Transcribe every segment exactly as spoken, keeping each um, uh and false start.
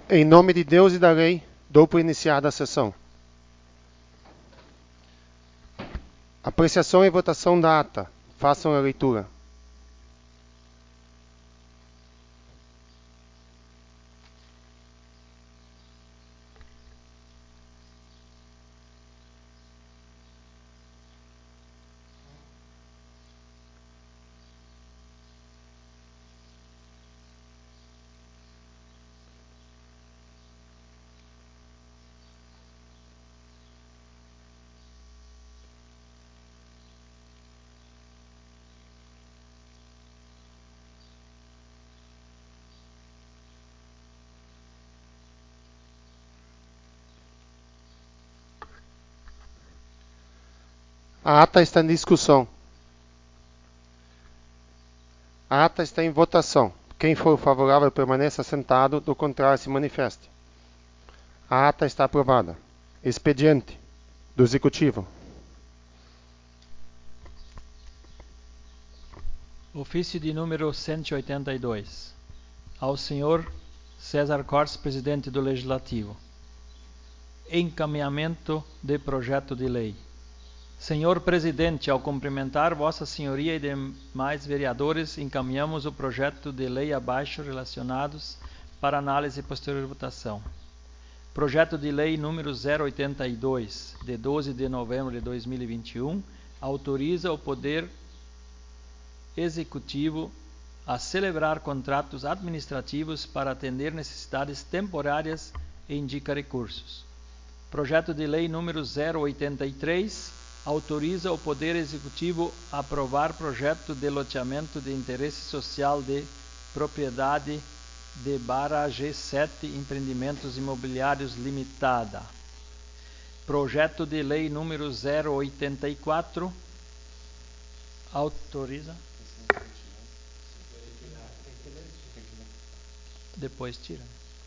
Em nome de Deus e da lei, dou por iniciada a sessão. Apreciação e votação da ata. Façam a leitura. A ata está em discussão. A ata está em votação. Quem for favorável permaneça sentado, do contrário se manifeste. A ata está aprovada. Expediente do Executivo. Ofício de número cento e oitenta e dois. Ao senhor César Cortes, presidente do Legislativo. Encaminhamento de projeto de lei. Senhor Presidente, ao cumprimentar Vossa Senhoria e demais vereadores, encaminhamos o projeto de lei abaixo relacionados para análise e posterior votação. Projeto de lei número zero oitenta e dois, de doze de novembro de dois mil e vinte e um, autoriza o Poder Executivo a celebrar contratos administrativos para atender necessidades temporárias e indica recursos. Projeto de lei número zero oitenta e três, autoriza o Poder Executivo a aprovar projeto de loteamento de interesse social de propriedade de Barra G sete Empreendimentos Imobiliários Limitada. Projeto de lei número zero oitenta e quatro, autoriza... Depois tira.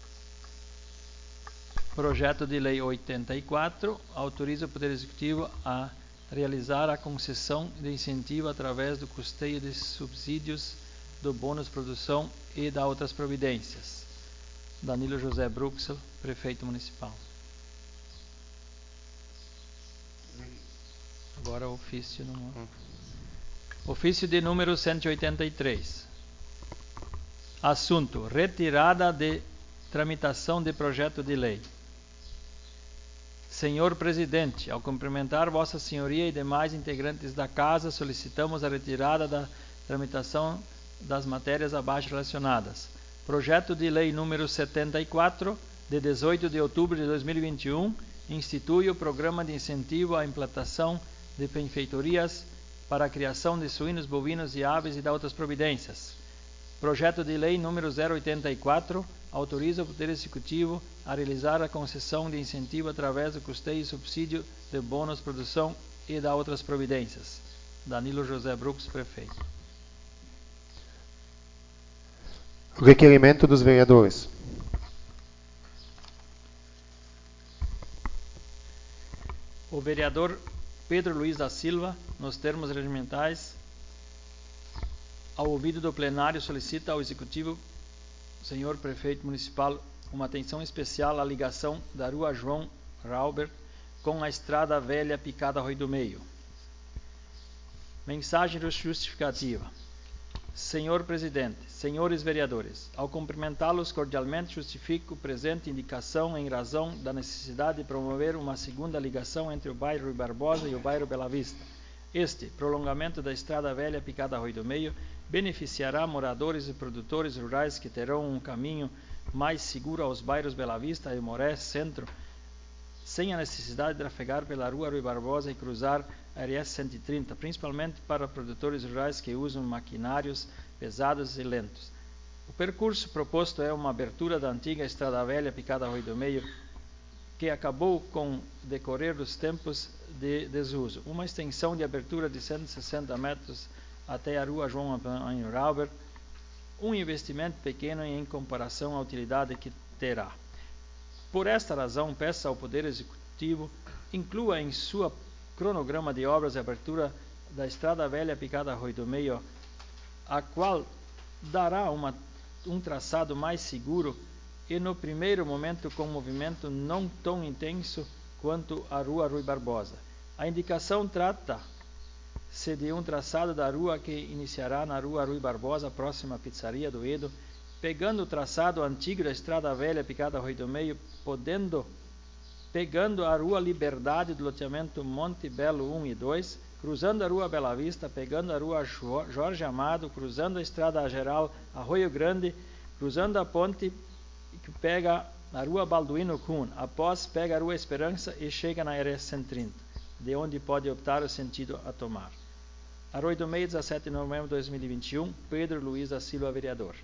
Projeto de lei oitenta e quatro, autoriza o Poder Executivo a realizar a concessão de incentivo através do custeio de subsídios do bônus produção e da outras providências. Danilo José Bruxel, prefeito municipal. Agora o ofício número... Ofício de número cento e oitenta e três. Assunto: retirada de tramitação de projeto de lei. Senhor Presidente, ao cumprimentar Vossa Senhoria e demais integrantes da Casa, solicitamos a retirada da tramitação das matérias abaixo relacionadas. Projeto de lei número setenta e quatro, de dezoito de outubro de dois mil e vinte e um, institui o Programa de Incentivo à Implantação de Benfeitorias para a Criação de Suínos, Bovinos e Aves e da outras providências. Projeto de lei número zero oitenta e quatro, autoriza o Poder Executivo a realizar a concessão de incentivo através do custeio e subsídio de bônus produção e da outras providências. Danilo José Brux, prefeito. Requerimento dos vereadores. O vereador Pedro Luiz da Silva, nos termos regimentais, ao ouvido do plenário, solicita ao Executivo, senhor prefeito municipal, uma atenção especial à ligação da Rua João Rauber com a Estrada Velha Picada Rui do Meio. Mensagem justificativa. Senhor Presidente, senhores vereadores, ao cumprimentá-los cordialmente, justifico presente indicação em razão da necessidade de promover uma segunda ligação entre o bairro Rui Barbosa e o bairro Bela Vista. Este prolongamento da Estrada Velha Picada Rui do Meio beneficiará moradores e produtores rurais que terão um caminho mais seguro aos bairros Bela Vista e Moré Centro, sem a necessidade de trafegar pela Rua Rui Barbosa e cruzar a R S cento e trinta, principalmente para produtores rurais que usam maquinários pesados e lentos. O percurso proposto é uma abertura da antiga Estrada Velha Picada Rui do Meio, que acabou com o decorrer dos tempos de desuso. Uma extensão de abertura de cento e sessenta metros até a Rua João Rauber, um investimento pequeno em comparação à utilidade que terá. Por esta razão, peço ao Poder Executivo inclua em sua cronograma de obras a abertura da Estrada Velha Picada Rui do Meio, a qual dará uma, um traçado mais seguro e no primeiro momento com movimento não tão intenso quanto a Rua Rui Barbosa. A indicação trata-se de um traçado da rua que iniciará na Rua Rui Barbosa, próxima à Pizzaria do Edo, pegando o traçado antigo da Estrada Velha Picada Rui do Meio, podendo, pegando a Rua Liberdade do loteamento Monte Belo um e dois, cruzando a Rua Bela Vista, pegando a Rua Jorge Amado, cruzando a Estrada Geral Arroio Grande, cruzando a ponte que pega a Rua Balduino Kuhn, após pega a Rua Esperança e chega na R S cento e trinta, de onde pode optar o sentido a tomar. Arroio do Meio, dezessete de novembro de dois mil e vinte e um, Pedro Luiz da Silva, vereador.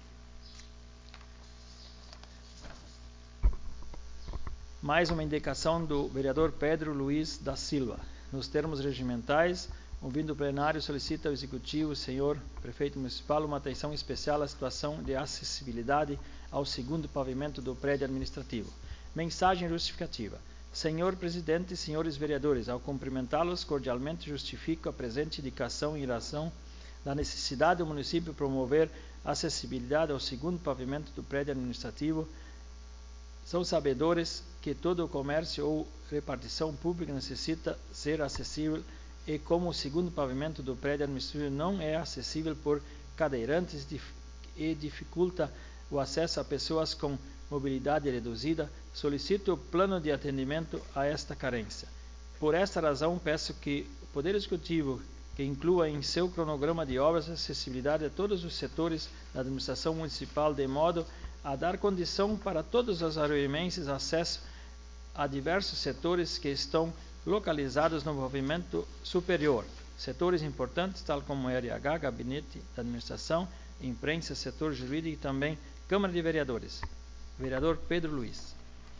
Mais uma indicação do vereador Pedro Luiz da Silva. Nos termos regimentais, ouvindo o plenário, solicita ao Executivo, senhor Prefeito Municipal, uma atenção especial à situação de acessibilidade ao segundo pavimento do prédio administrativo. Mensagem justificativa. Senhor Presidente e senhores vereadores, ao cumprimentá-los, cordialmente justifico a presente indicação em relação da necessidade do município promover a acessibilidade ao segundo pavimento do prédio administrativo. São sabedores que todo o comércio ou repartição pública necessita ser acessível e como o segundo pavimento do prédio administrativo não é acessível por cadeirantes e dificulta o acesso a pessoas com mobilidade reduzida, solicito o plano de atendimento a esta carência. Por esta razão, peço que o Poder Executivo que inclua em seu cronograma de obras a acessibilidade a todos os setores da administração municipal, de modo a dar condição para todos os arroiomenses acesso a diversos setores que estão localizados no movimento superior. Setores importantes, tal como R H, Gabinete da Administração, Imprensa, Setor Jurídico e também Câmara de Vereadores. Vereador Pedro Luiz.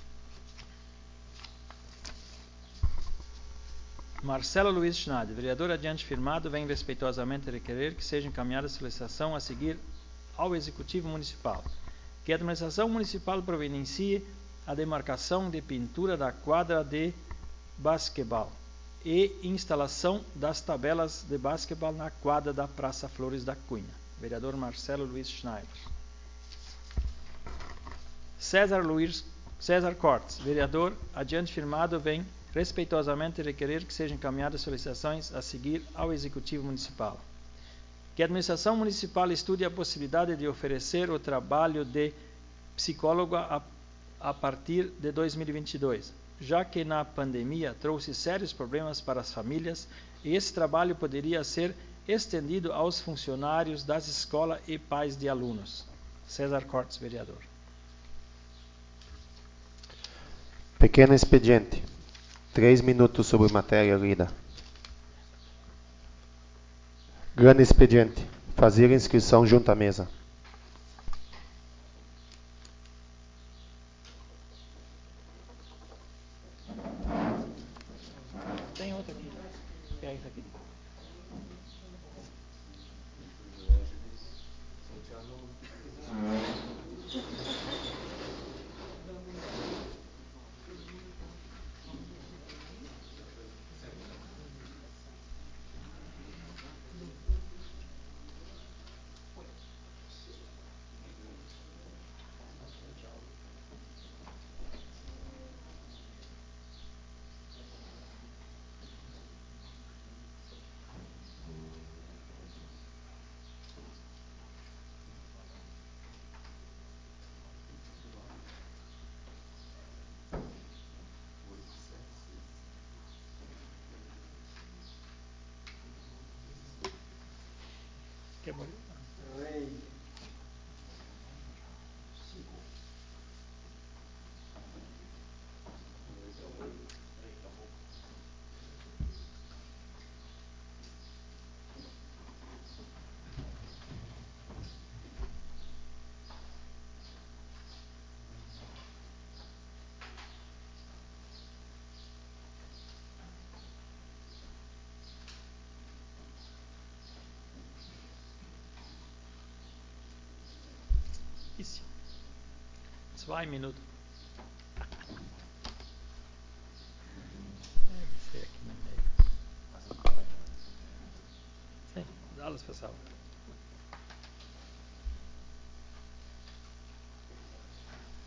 Marcelo Luiz Schneider, vereador adiante firmado, vem respeitosamente requerer que seja encaminhada a solicitação a seguir ao Executivo Municipal. Que a administração municipal providencie a demarcação de pintura da quadra de basquetebol e instalação das tabelas de basquetebol na quadra da Praça Flores da Cunha. Vereador Marcelo Luiz Schneider. César Luiz César Cortes, vereador adiante firmado, vem respeitosamente requerer que sejam encaminhadas solicitações a seguir ao Executivo Municipal. Que a administração municipal estude a possibilidade de oferecer o trabalho de psicólogo a, a partir de dois mil e vinte e dois, já que na pandemia trouxe sérios problemas para as famílias e esse trabalho poderia ser estendido aos funcionários das escolas e pais de alunos. César Cortes, vereador. Pequeno expediente. Três minutos sobre matéria lida. Grande expediente. Fazer inscrição junto à mesa. Tem outra aqui. Pega isso aqui. Que bonito. Isso. Zwei Minuten. Sim, alles pessoal.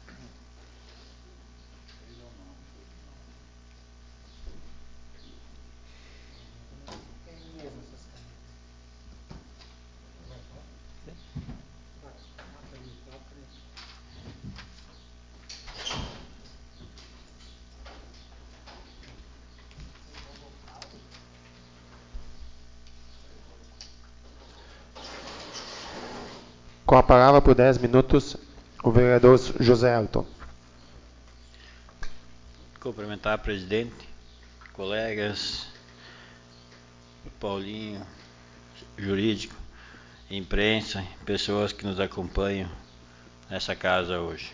Com a palavra por dez minutos, o vereador José Elton. Cumprimentar o presidente, colegas, Paulinho, jurídico, imprensa, pessoas que nos acompanham nessa casa hoje.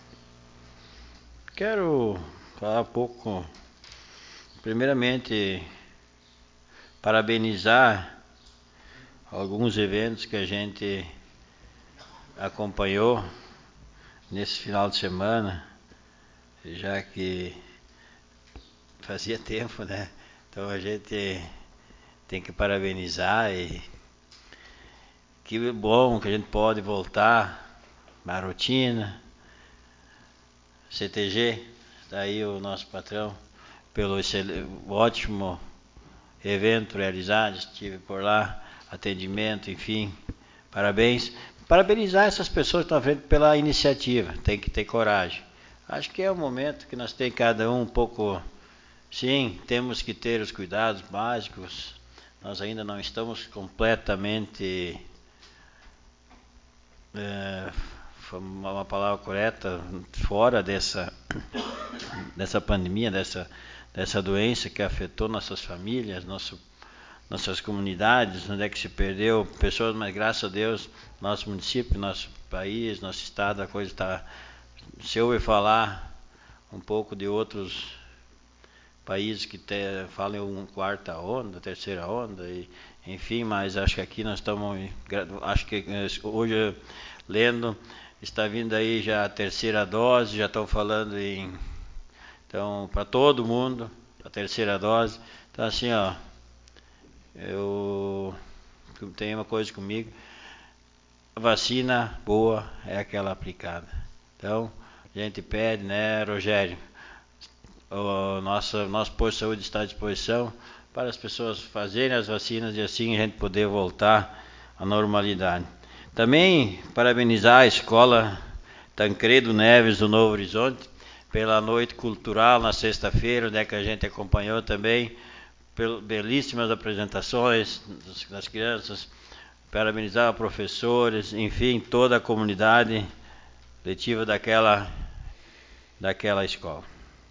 Quero falar um pouco, primeiramente, parabenizar alguns eventos que a gente acompanhou nesse final de semana, já que fazia tempo, né? Então a gente tem que parabenizar e que bom que a gente pode voltar à rotina. C T G, está aí o nosso patrão, pelo ótimo evento realizado, estive por lá, atendimento, enfim, parabéns. Parabenizar essas pessoas que estão à frente pela iniciativa, tem que ter coragem. Acho que é o momento que nós temos cada um um pouco, sim, temos que ter os cuidados básicos, nós ainda não estamos completamente, é, uma palavra correta, fora dessa, dessa pandemia, dessa, dessa doença que afetou nossas famílias, nosso, nossas comunidades, onde é que se perdeu pessoas, mas graças a Deus, nosso município, nosso país, nosso estado, a coisa está... Se eu ouvir falar um pouco de outros países que te, falam em quarta onda, terceira onda, e, enfim, mas acho que aqui nós estamos, acho que hoje, lendo, está vindo aí já a terceira dose, já estão falando em, então, para todo mundo, a terceira dose. Então, assim, ó, eu tenho uma coisa comigo, a vacina boa é aquela aplicada. Então, a gente pede, né, Rogério, o nosso, nosso posto de saúde está à disposição para as pessoas fazerem as vacinas e assim a gente poder voltar à normalidade. Também parabenizar a escola Tancredo Neves do Novo Horizonte pela noite cultural na sexta-feira, onde é que a gente acompanhou também belíssimas apresentações das crianças. Parabenizar professores, enfim, toda a comunidade letiva daquela, daquela escola.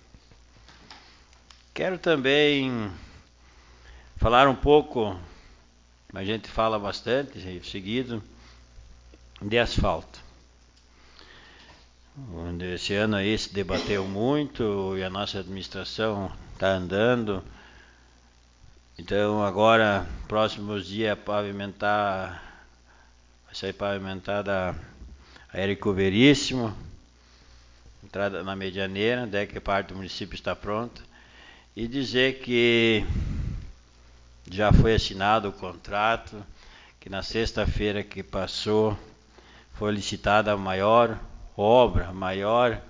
Quero também falar um pouco, a gente fala bastante, seguido, de asfalto. Esse ano aí se debateu muito e a nossa administração está andando. Então agora, próximos dias, pavimentar, vai ser pavimentada a Érico Veríssimo, entrada na Medianeira, daí que parte do município está pronta. E dizer que já foi assinado o contrato, que na sexta-feira que passou foi licitada a maior obra, a maior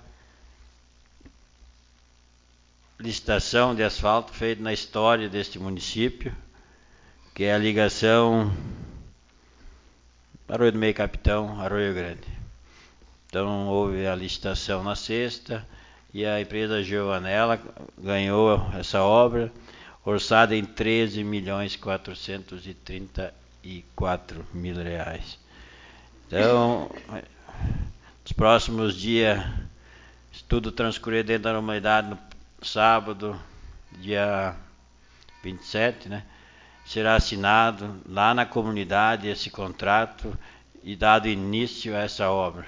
licitação de asfalto feita na história deste município, que é a ligação Arroio do Meio Capitão, Arroio Grande. Então houve a licitação na sexta e a empresa Giovanella ganhou essa obra, orçada em treze milhões quatrocentos e trinta e quatro mil reais. Então, nos próximos dias, se tudo transcorrer dentro da normalidade, no sábado, dia vinte e sete, né, será assinado lá na comunidade esse contrato e dado início a essa obra.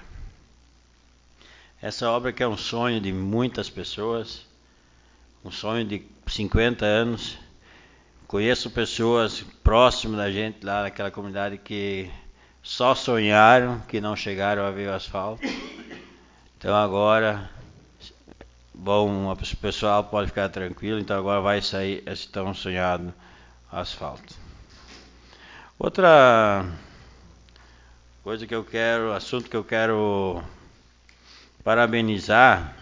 Essa obra que é um sonho de muitas pessoas, um sonho de cinquenta anos. Conheço pessoas próximas da gente lá naquela comunidade que só sonharam, que não chegaram a ver o asfalto. Então agora, bom, o pessoal pode ficar tranquilo, então agora vai sair esse tão sonhado asfalto. Outra coisa que eu quero, assunto que eu quero parabenizar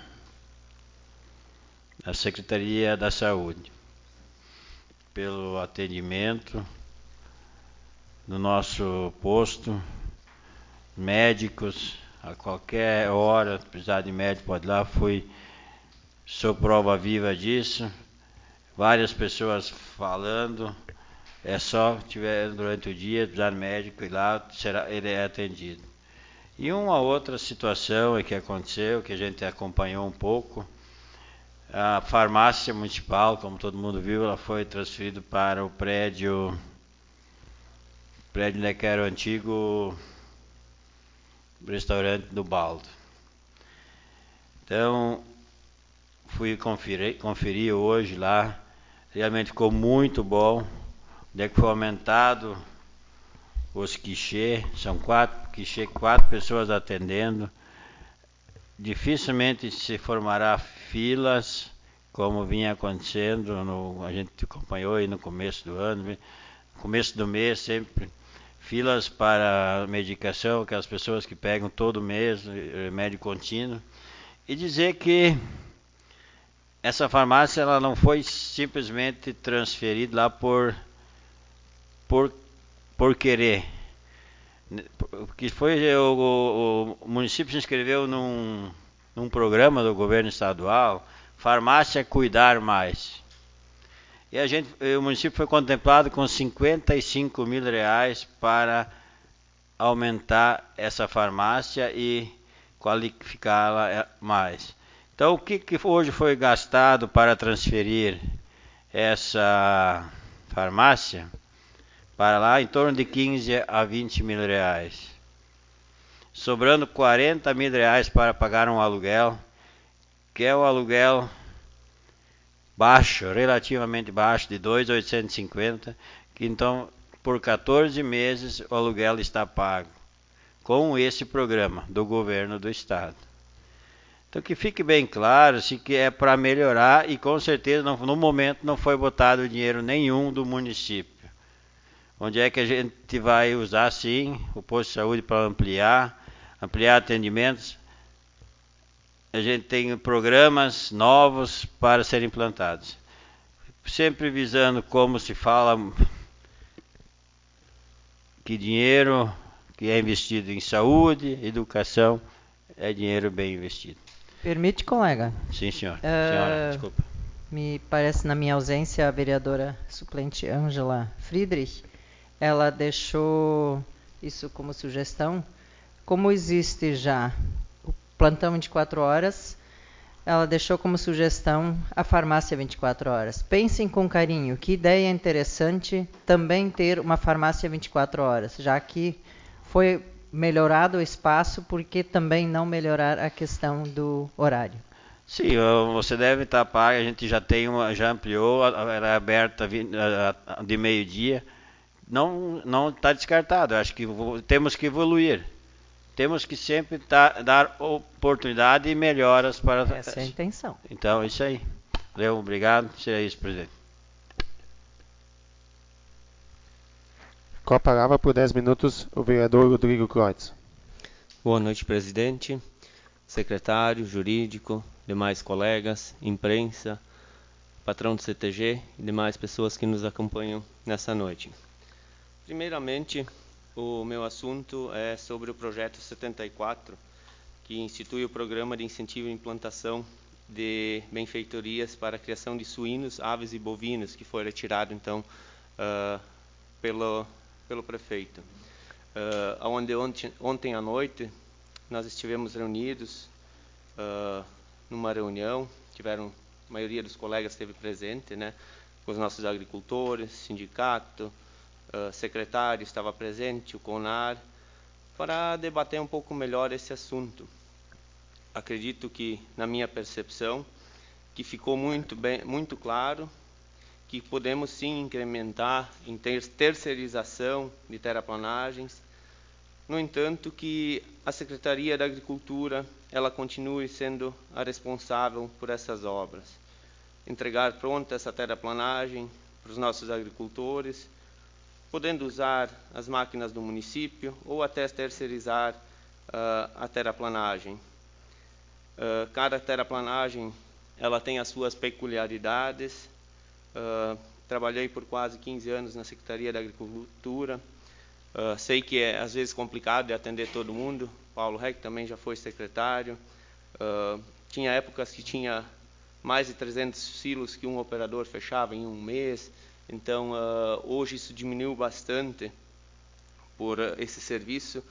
a Secretaria da Saúde pelo atendimento no nosso posto, médicos, a qualquer hora, precisar de médico, pode ir lá, fui, sou prova viva disso, várias pessoas falando, é só tiver durante o dia, precisar de médico, ir lá, será, ele é atendido. E uma outra situação é que aconteceu, que a gente acompanhou um pouco, a farmácia municipal, como todo mundo viu, ela foi transferida para o prédio, prédio que era o antigo restaurante do Baldo. Então, fui conferir, conferir hoje lá, realmente ficou muito bom, onde é que foi aumentado os guichês, são quatro guichês, quatro pessoas atendendo. Dificilmente se formará filas, como vinha acontecendo, no, a gente acompanhou aí no começo do ano, no começo do mês sempre, filas para medicação, aquelas pessoas que pegam todo mês, remédio contínuo, e dizer que essa farmácia ela não foi simplesmente transferida lá por, por, por querer. Que foi o, o, o município se inscreveu num, num programa do governo estadual, farmácia cuidar mais. E a gente, o município foi contemplado com cinquenta e cinco mil reais para aumentar essa farmácia e qualificá-la mais. Então, o que, que hoje foi gastado para transferir essa farmácia para lá? Em torno de quinze a vinte mil reais. Sobrando quarenta mil reais para pagar um aluguel, que é o aluguel baixo, relativamente baixo, de dois mil oitocentos e cinquenta, que então por quatorze meses o aluguel está pago, com esse programa do governo do estado. Então que fique bem claro, se que é para melhorar, e com certeza não, no momento não foi botado dinheiro nenhum do município. Onde é que a gente vai usar sim o posto de saúde para ampliar, ampliar atendimentos? A gente tem programas novos para serem implantados. Sempre visando, como se fala, que dinheiro que é investido em saúde, educação, é dinheiro bem investido. Permite, colega? Sim, senhor. Uh, Senhora, desculpa. Me parece, na minha ausência, a vereadora suplente Ângela Friedrich, ela deixou isso como sugestão. Como existe já o plantão vinte e quatro horas, ela deixou como sugestão a farmácia vinte e quatro horas. Pensem com carinho, que ideia interessante também ter uma farmácia vinte e quatro horas, já que foi melhorado o espaço, por que também não melhorar a questão do horário? Sim, você deve estar pago, a gente já tem uma, já ampliou, era é aberta de meio-dia. Não não está descartado, acho que temos que evoluir. Temos que sempre tá, dar oportunidade e melhoras para... Essa é a intenção. Então, é isso aí. Valeu, obrigado. Seria isso, presidente. Com a palavra por dez minutos, o vereador Rodrigo Kreutz. Boa noite, presidente, secretário, jurídico, demais colegas, imprensa, patrão do C T G e demais pessoas que nos acompanham nessa noite. Primeiramente, o meu assunto é sobre o projeto setenta e quatro, que institui o programa de incentivo e implantação de benfeitorias para a criação de suínos, aves e bovinos, que foi retirado então uh, pelo, pelo prefeito. Uh, onde ontem, ontem à noite nós estivemos reunidos uh, numa reunião, tiveram, a maioria dos colegas esteve presente, né, com os nossos agricultores, sindicato, Uh, secretário estava presente, o CONAR, para debater um pouco melhor esse assunto. Acredito que, na minha percepção, que ficou muito bem, muito claro que podemos sim incrementar em ter terceirização de terraplanagens. No entanto, que a Secretaria da Agricultura ela continue sendo a responsável por essas obras. Entregar pronta essa terraplanagem para os nossos agricultores, podendo usar as máquinas do município ou até terceirizar uh, a terraplanagem. Uh, cada terraplanagem ela tem as suas peculiaridades. Uh, trabalhei por quase quinze anos na Secretaria da Agricultura. Uh, sei que é às vezes complicado de atender todo mundo. Paulo Reck também já foi secretário. Uh, tinha épocas que tinha mais de trezentos silos que um operador fechava em um mês. Então, uh, hoje isso diminuiu bastante por uh, esse serviço,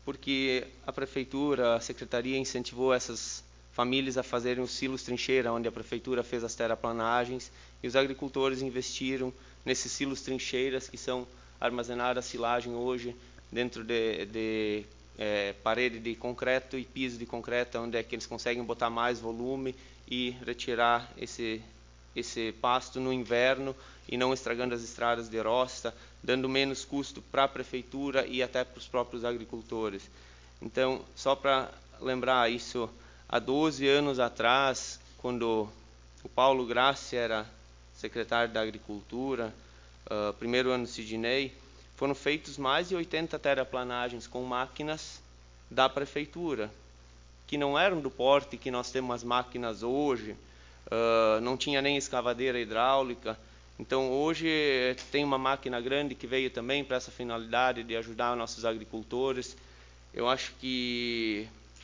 porque a prefeitura, a secretaria incentivou essas famílias a fazerem os silos trincheira, onde a prefeitura fez as terraplanagens, e os agricultores investiram nesses silos trincheiras, que são armazenadas a silagem hoje dentro de, de é, parede de concreto e piso de concreto, onde é que eles conseguem botar mais volume e retirar esse, esse pasto no inverno e não estragando as estradas de roça, dando menos custo para a prefeitura e até para os próprios agricultores. Então, só para lembrar isso, há doze anos atrás, quando o Paulo Grassi era secretário da Agricultura, uh, primeiro ano Sidney, foram feitos mais de oitenta terraplanagens com máquinas da prefeitura, que não eram do porte que nós temos as máquinas hoje, uh, não tinha nem escavadeira hidráulica. Então, hoje tem uma máquina grande que veio também para essa finalidade de ajudar nossos agricultores. Eu acho que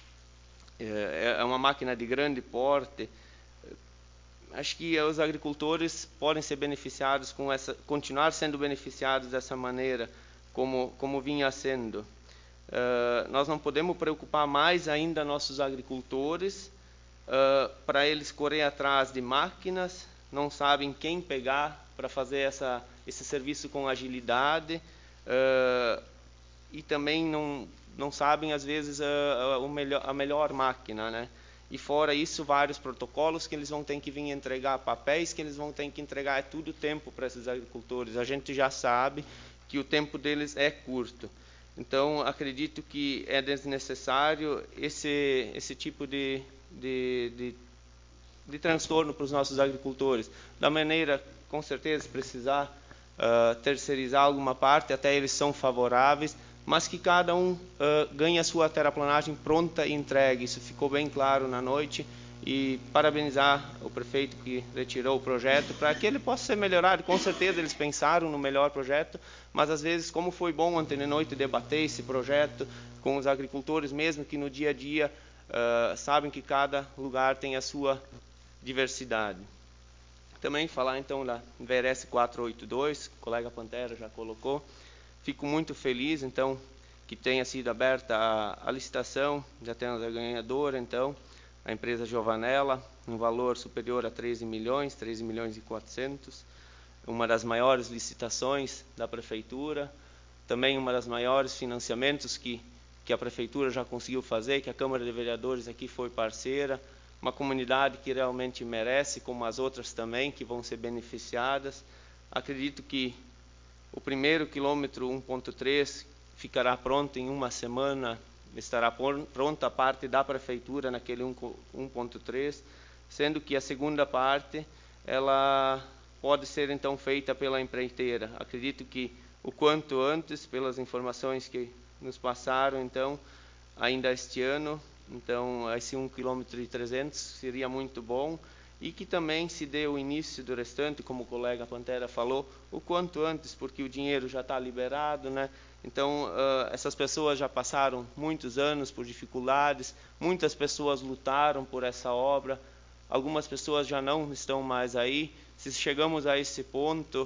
é uma máquina de grande porte. Acho que os agricultores podem ser beneficiados com essa, continuar sendo beneficiados dessa maneira, como, como vinha sendo. Uh, nós não podemos preocupar mais ainda nossos agricultores uh, para eles correr atrás de máquinas, não sabem quem pegar para fazer essa, esse serviço com agilidade, uh, e também não, não sabem, às vezes, a, a, melhor, a melhor máquina, né? E fora isso, vários protocolos que eles vão ter que vir entregar, papéis que eles vão ter que entregar, é tudo tempo para esses agricultores. A gente já sabe que o tempo deles é curto. Então, acredito que é desnecessário esse, esse tipo de, de, de, de transtorno para os nossos agricultores. Da maneira, com certeza, se precisar uh, terceirizar alguma parte, até eles são favoráveis, mas que cada um uh, ganhe a sua terraplanagem pronta e entregue. Isso ficou bem claro na noite. E parabenizar o prefeito que retirou o projeto para que ele possa ser melhorado. Com certeza eles pensaram no melhor projeto, mas às vezes, como foi bom ontem de noite debater esse projeto com os agricultores, mesmo que no dia a dia uh, sabem que cada lugar tem a sua diversidade. Também falar então da V R S quatrocentos e oitenta e dois, o colega Pantera já colocou. Fico muito feliz, então, que tenha sido aberta a, a licitação, já temos a ganhadora, então, a empresa Giovanella, um valor superior a treze milhões, treze milhões e quatrocentos, uma das maiores licitações da prefeitura, também uma das maiores financiamentos que, que a prefeitura já conseguiu fazer, que a Câmara de Vereadores aqui foi parceira, uma comunidade que realmente merece, como as outras também, que vão ser beneficiadas. Acredito que o primeiro quilômetro um ponto três ficará pronto em uma semana, estará pronta a parte da prefeitura naquele um ponto três, sendo que a segunda parte ela pode ser então feita pela empreiteira. Acredito que o quanto antes, pelas informações que nos passaram, então, ainda este ano, então esse um quilômetro e trezentos seria muito bom, e que também se dê o início do restante, como o colega Pantera falou, o quanto antes, porque o dinheiro já está liberado, né? Então, uh, essas pessoas já passaram muitos anos por dificuldades, muitas pessoas lutaram por essa obra, algumas pessoas já não estão mais aí. Se chegamos a esse ponto,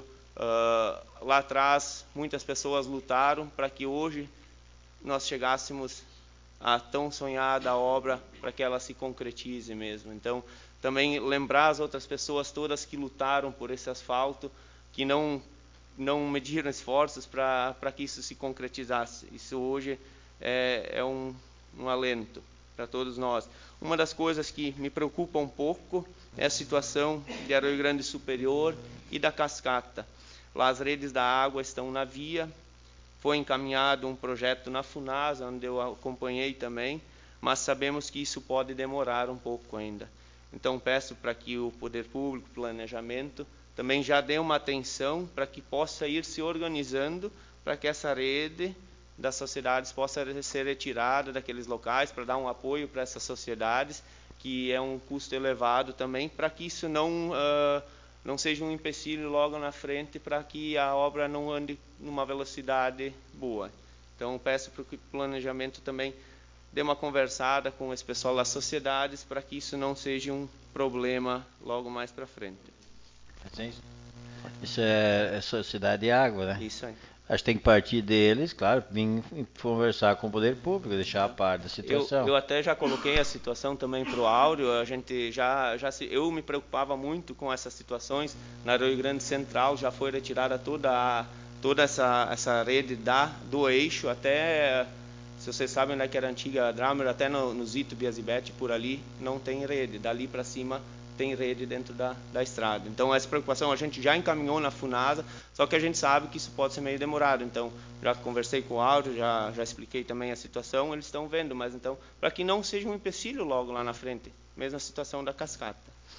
uh, lá atrás, muitas pessoas lutaram para que hoje nós chegássemos a tão sonhada obra, para que ela se concretize mesmo. Então, também lembrar as outras pessoas todas que lutaram por esse asfalto, que não não mediram esforços para para que isso se concretizasse. Isso hoje é, é um, um alento para todos nós. Uma das coisas que me preocupa um pouco é a situação de Arroio Grande Superior e da Cascata. Lá as redes da água estão na via, foi encaminhado um projeto na FUNASA, onde eu acompanhei também, mas sabemos que isso pode demorar um pouco ainda. Então peço para que o Poder Público, Planejamento, também já dê uma atenção para que possa ir se organizando para que essa rede das sociedades possa ser retirada daqueles locais, para dar um apoio para essas sociedades, que é um custo elevado também, para que isso não, uh, não seja um empecilho logo na frente, para que a obra não ande numa velocidade boa. Então peço para que o Planejamento também dê uma conversada com esse pessoal das sociedades, para que isso não seja um problema logo mais para frente. Isso é, é Sociedade de Água, né? Isso aí. Acho que tem que partir deles, claro, vir conversar com o poder público, deixar a par da situação. Eu, eu até já coloquei a situação também para o Áureo, a gente já, já se, eu me preocupava muito com essas situações. Na Rio Grande Central já foi retirada toda, a, toda essa, essa rede da, do eixo, até, se vocês sabem onde é que era a antiga Dramer, até no, no Zito, Biasibete, por ali, não tem rede, dali para cima tem rede dentro da, da estrada. Então, essa preocupação a gente já encaminhou na FUNASA, só que a gente sabe que isso pode ser meio demorado. Então, já conversei com o Áureo, já, já expliquei também a situação, eles estão vendo, mas então, para que não seja um empecilho logo lá na frente, mesmo a situação da cascata.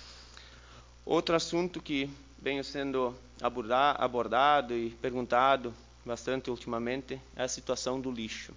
Outro assunto que vem sendo abordar, abordado e perguntado bastante ultimamente é a situação do lixo.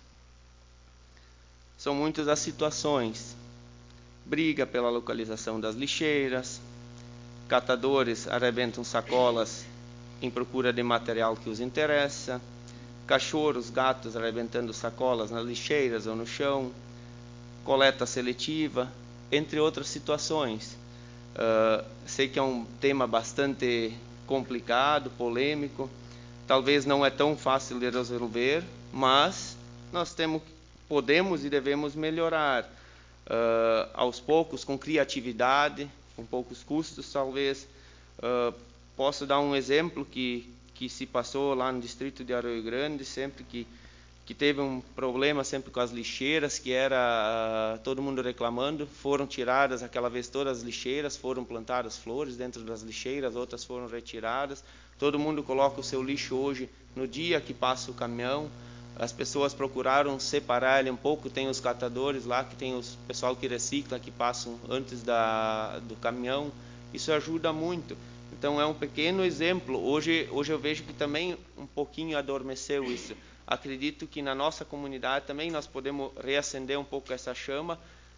São muitas as situações. Briga pela localização das lixeiras, catadores arrebentam sacolas em procura de material que os interessa, cachorros, gatos arrebentando sacolas nas lixeiras ou no chão, coleta seletiva, entre outras situações. Uh, sei que é um tema bastante complicado, polêmico, talvez não é tão fácil de resolver, mas nós temos, podemos e devemos melhorar. Uh, aos poucos, com criatividade, com poucos custos, talvez. Uh, posso dar um exemplo que, que se passou lá no distrito de Arroio Grande, sempre que, que teve um problema sempre com as lixeiras, que era uh, todo mundo reclamando, foram tiradas aquela vez todas as lixeiras, foram plantadas flores dentro das lixeiras, outras foram retiradas, todo mundo coloca o seu lixo hoje no dia que passa o caminhão. As pessoas procuraram separar ele um pouco, tem os catadores lá, que tem o pessoal que recicla, que passam antes da, do caminhão, isso ajuda muito. Então é um pequeno exemplo, hoje, hoje eu vejo que também um pouquinho adormeceu isso. Acredito que na nossa comunidade também nós podemos reacender um pouco essa chama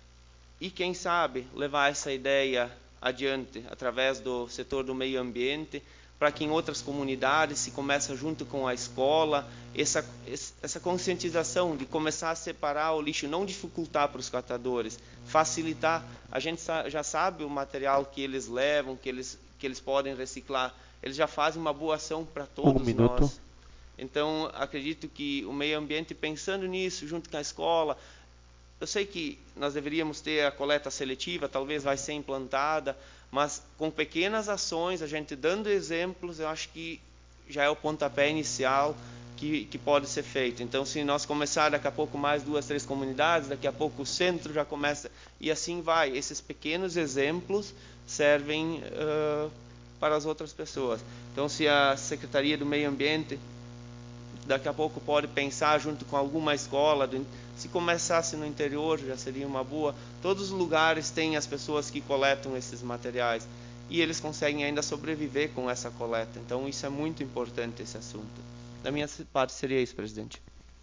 e quem sabe levar essa ideia adiante, através do setor do meio ambiente, para que em outras comunidades se comece junto com a escola, essa, essa conscientização de começar a separar o lixo, não dificultar para os catadores, facilitar. A gente já sabe o material que eles levam, que eles, que eles podem reciclar, eles já fazem uma boa ação para todos um minuto. nós. Então, acredito que o meio ambiente, pensando nisso, junto com a escola, eu sei que nós deveríamos ter a coleta seletiva, talvez vai ser implantada, mas com pequenas ações, a gente dando exemplos, eu acho que já é o pontapé inicial que, que pode ser feito. Então, se nós começar daqui a pouco mais duas, três comunidades, daqui a pouco o centro já começa, e assim vai. Esses pequenos exemplos servem uh, para as outras pessoas. Então, se a Secretaria do Meio Ambiente daqui a pouco pode pensar junto com alguma escola, se começasse no interior já seria uma boa. Todos os lugares têm as pessoas que coletam esses materiais e eles conseguem ainda sobreviver com essa coleta. Então isso é muito importante, esse assunto. Da minha parte seria isso, presidente.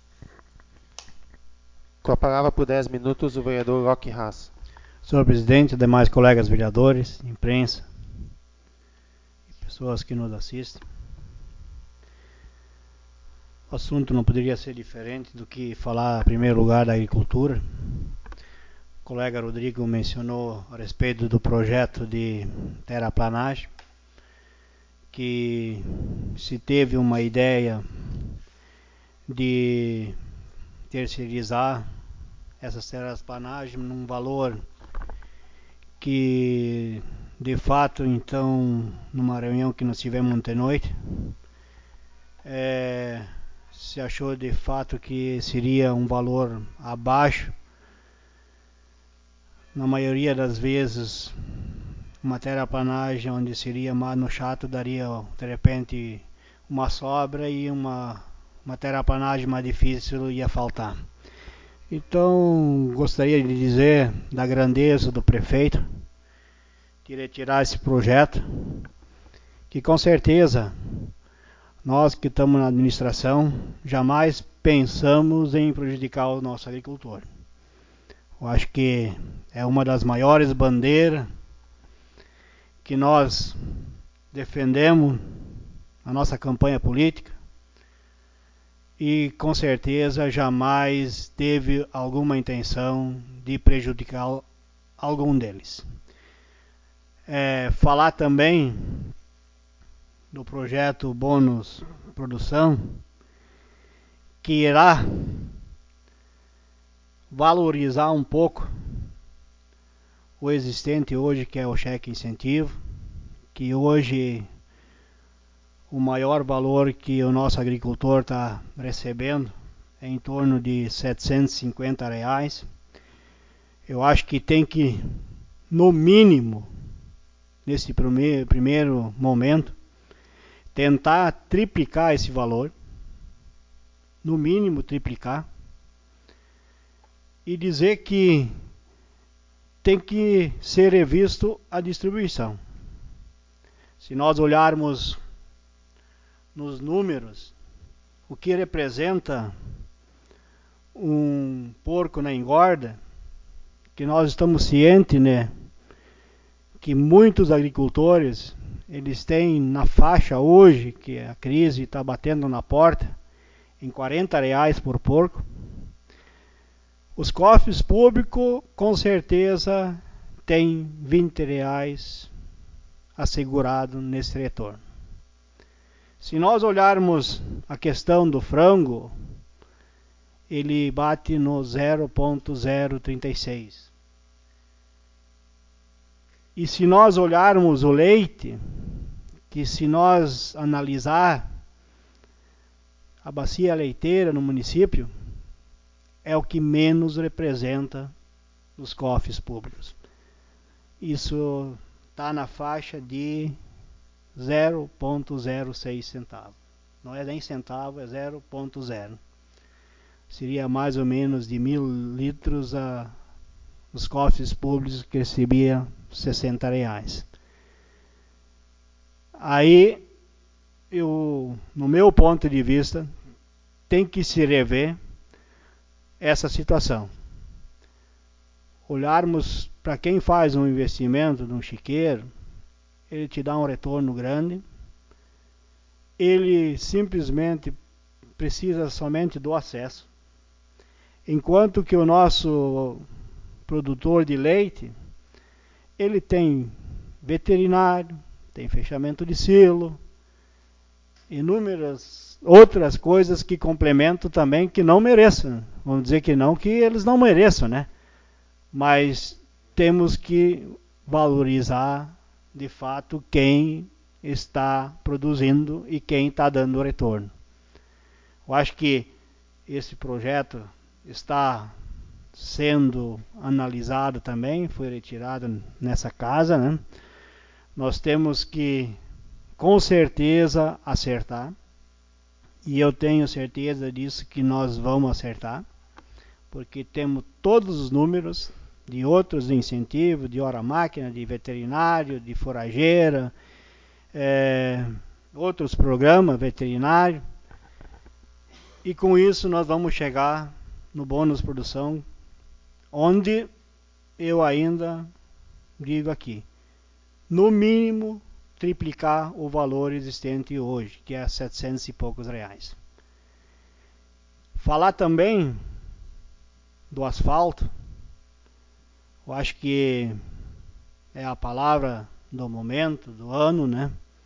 Com a palavra por dez minutos o vereador Roque Haas. Senhor presidente, demais colegas vereadores, imprensa e pessoas que nos assistem. O assunto não poderia ser diferente do que falar, em primeiro lugar, da agricultura. O colega Rodrigo mencionou a respeito do projeto de terraplanagem, que se teve uma ideia de terceirizar essas terraplanagens num valor que, de fato, então, numa reunião que nós tivemos ontem à noite, é... se achou de fato que seria um valor abaixo. Na maioria das vezes, uma terraplanagem onde seria mais no chato daria de repente uma sobra e uma, uma terraplanagem mais difícil ia faltar. Então, gostaria de dizer da grandeza do prefeito de retirar esse projeto, que com certeza nós que estamos na administração, jamais pensamos em prejudicar o nosso agricultor. Eu acho que é uma das maiores bandeiras que nós defendemos na nossa campanha política e com certeza jamais teve alguma intenção de prejudicar algum deles. É, falar também do projeto Bônus Produção, que irá valorizar um pouco o existente hoje, que é o cheque incentivo, que hoje o maior valor que o nosso agricultor está recebendo é em torno de setecentos e cinquenta reais. Eu acho que tem que, no mínimo, nesse primeiro, primeiro momento, tentar triplicar esse valor, no mínimo triplicar, e dizer que tem que ser revisto a distribuição. Se nós olharmos nos números, o que representa um porco na engorda, que nós estamos cientes, né, que muitos agricultores, eles têm na faixa hoje, que a crise está batendo na porta, em quarenta reais por porco. Os cofres públicos, com certeza, têm vinte reais assegurado nesse retorno. Se nós olharmos a questão do frango, ele bate no zero ponto zero trinta e seis. E se nós olharmos o leite, que se nós analisar a bacia leiteira no município, é o que menos representa os cofres públicos. Isso está na faixa de zero ponto zero seis centavos. Não é nem centavo, é zero ponto zero. Seria mais ou menos de mil litros a, os cofres públicos que recebiam sessenta reais. Aí, eu, no meu ponto de vista, tem que se rever essa situação. Olharmos para quem faz um investimento num chiqueiro, ele te dá um retorno grande, ele simplesmente precisa somente do acesso, enquanto que o nosso produtor de leite, ele tem veterinário, tem fechamento de silo, inúmeras outras coisas que complementam também, que não mereçam. Vamos dizer que não, que eles não mereçam, né? Mas temos que valorizar, de fato, quem está produzindo e quem está dando retorno. Eu acho que esse projeto está sendo analisado também, foi retirado nessa casa, né? Nós temos que, com certeza, acertar. E eu tenho certeza disso, que nós vamos acertar, porque temos todos os números de outros incentivos, de hora-máquina, de veterinário, de forageira, é, outros programas veterinários. E com isso nós vamos chegar no bônus produção, onde eu ainda digo aqui, no mínimo triplicar o valor existente hoje, que é setecentos e poucos reais. Falar também do asfalto, eu acho que é a palavra do momento, do ano, né?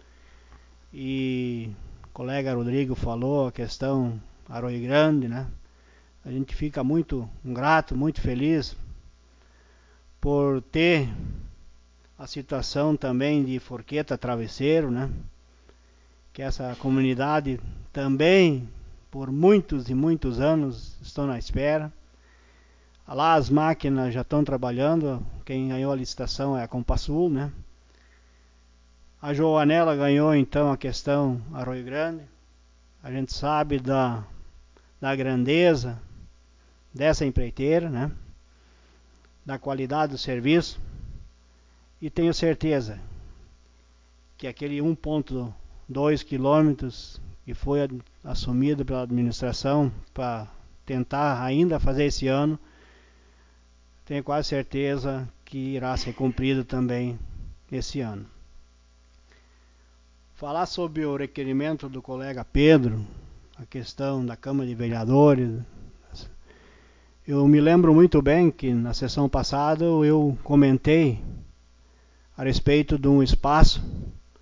E o colega Rodrigo falou a questão Arroio Grande, né? A gente fica muito grato, muito feliz por ter a situação também de Forqueta Travesseiro, né? Que essa comunidade também, por muitos e muitos anos, estão na espera. Lá as máquinas já estão trabalhando, quem ganhou a licitação é a Compassul, né? A Joanela ganhou então a questão Arroio Grande. A gente sabe da, da grandeza dessa empreiteira, né? Da qualidade do serviço. E tenho certeza que aquele um ponto dois quilômetros que foi assumido pela administração para tentar ainda fazer esse ano, tenho quase certeza que irá ser cumprido também esse ano. Falar sobre o requerimento do colega Pedro, a questão da Câmara de Vereadores. Eu me lembro muito bem que na sessão passada eu comentei a respeito de um espaço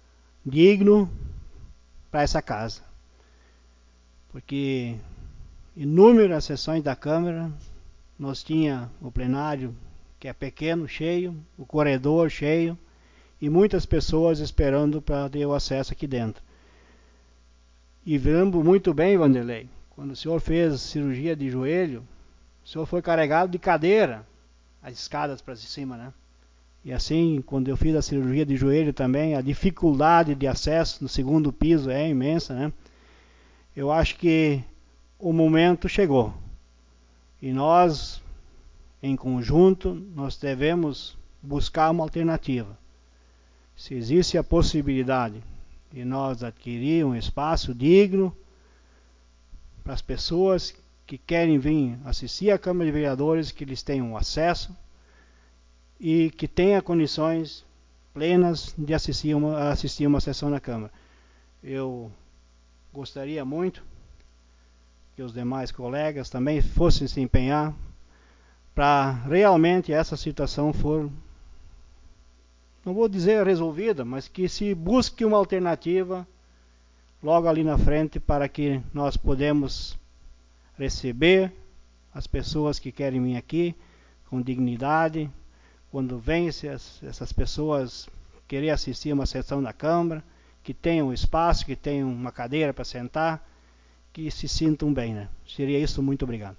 digno para essa casa. Porque inúmeras sessões da Câmara. Nós tinha o plenário, que é pequeno, cheio, o corredor cheio, e muitas pessoas esperando para ter o acesso aqui dentro. E lembro muito bem, Vanderlei, quando o senhor fez cirurgia de joelho, o senhor foi carregado de cadeira, as escadas para cima, né? E assim, quando eu fiz a cirurgia de joelho também, a dificuldade de acesso no segundo piso é imensa, né? Eu acho que o momento chegou. E nós, em conjunto, nós devemos buscar uma alternativa. Se existe a possibilidade de nós adquirir um espaço digno para as pessoas que querem vir assistir à Câmara de Vereadores, que eles tenham acesso e que tenham condições plenas de assistir uma, assistir uma sessão na Câmara. Eu gostaria muito que os demais colegas também fossem se empenhar para realmente essa situação for, não vou dizer resolvida, mas que se busque uma alternativa logo ali na frente para que nós podemos receber as pessoas que querem vir aqui com dignidade. Quando vêm essas pessoas querer assistir uma sessão da Câmara, que tenham espaço, que tenham uma cadeira para sentar, que se sintam bem, né? Seria isso, muito obrigado.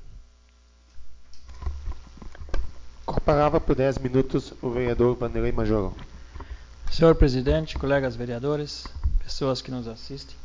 Com a palavra por dez minutos o vereador Vanderlei Majorão. Senhor presidente, colegas vereadores, pessoas que nos assistem.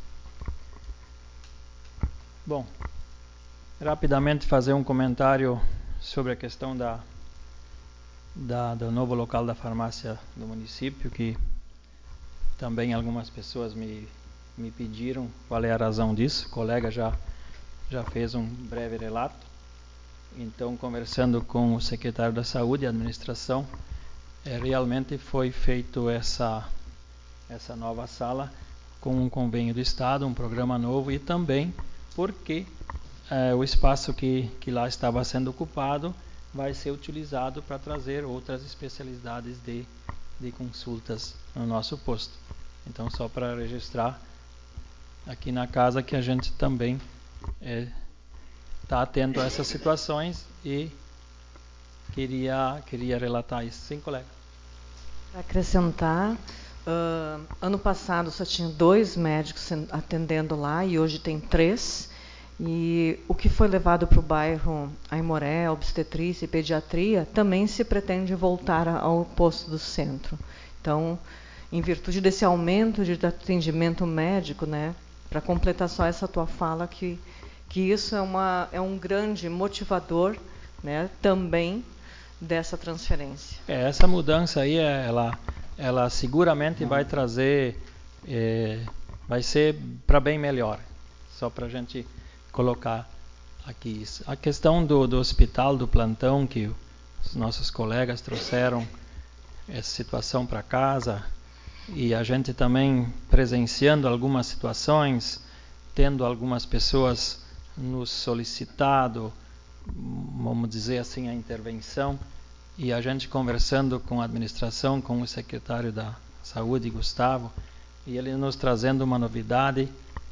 Bom, rapidamente fazer um comentário sobre a questão da, da, do novo local da farmácia do município, que também algumas pessoas me, me pediram qual é a razão disso. O colega já, já fez um breve relato. Então, conversando com o secretário da Saúde e Administração, é, realmente foi feito essa, essa nova sala com um convênio do Estado, um programa novo, e também porque é, o espaço que, que lá estava sendo ocupado vai ser utilizado para trazer outras especialidades de, de consultas no nosso posto. Então, só para registrar aqui na casa que a gente também está é, atento a essas situações e queria, queria relatar isso. Sim, colega. Para acrescentar, uh, ano passado só tinha dois médicos atendendo lá e hoje tem três. E o que foi levado para o bairro Aimoré, obstetrícia e pediatria, também se pretende voltar ao posto do centro. Então, em virtude desse aumento de atendimento médico, né, para completar só essa tua fala, que, que isso é, uma, é um grande motivador, né, também dessa transferência. É, essa mudança aí, ela, ela seguramente vai trazer, é, vai ser para bem melhor. Só para a gente colocar aqui isso. A questão do, do hospital, do plantão, que os nossos colegas trouxeram essa situação para casa, e a gente também presenciando algumas situações, tendo algumas pessoas nos solicitado, vamos dizer assim, a intervenção, e a gente conversando com a administração, com o secretário da Saúde, Gustavo, e ele nos trazendo uma novidade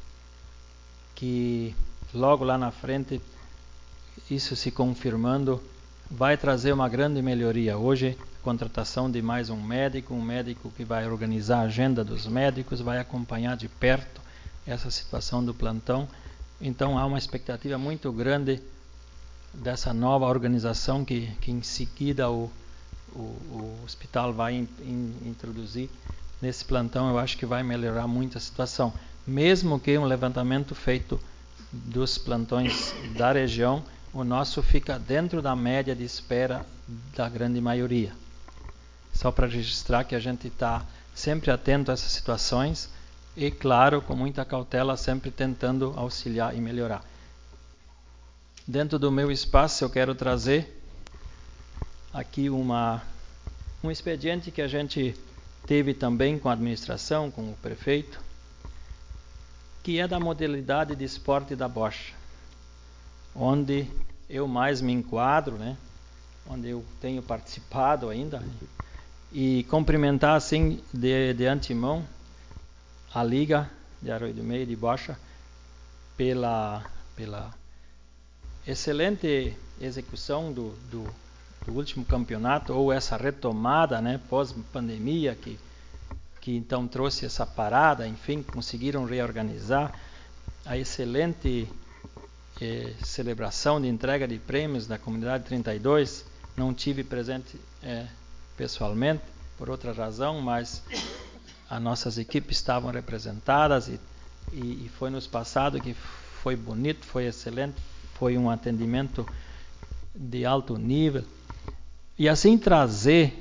que logo lá na frente, isso se confirmando, vai trazer uma grande melhoria. Hoje, contratação de mais um médico, um médico que vai organizar a agenda dos médicos, vai acompanhar de perto essa situação do plantão. Então, há uma expectativa muito grande dessa nova organização que, que em seguida o, o, o hospital vai in, in, introduzir nesse plantão. Eu acho que vai melhorar muito a situação. Mesmo que um levantamento feito dos plantões da região, o nosso fica dentro da média de espera da grande maioria. Só para registrar que a gente está sempre atento a essas situações e, claro, com muita cautela, sempre tentando auxiliar e melhorar. Dentro do meu espaço, eu quero trazer aqui uma, um expediente que a gente teve também com a administração, com o prefeito, que é da modalidade de esporte da Bocha, onde eu mais me enquadro, né? Onde eu tenho participado ainda, e cumprimentar assim de, de antemão a Liga de Arroio do Meio de Bocha pela, pela excelente execução do, do, do último campeonato, ou essa retomada, né, pós-pandemia, que, que então trouxe essa parada, enfim, conseguiram reorganizar. A excelente eh, celebração de entrega de prêmios da Comunidade trinta e dois, não tive presente eh, pessoalmente, por outra razão, mas as nossas equipes estavam representadas e, e, e foi nos passado que foi bonito, foi excelente, foi um atendimento de alto nível. E assim trazer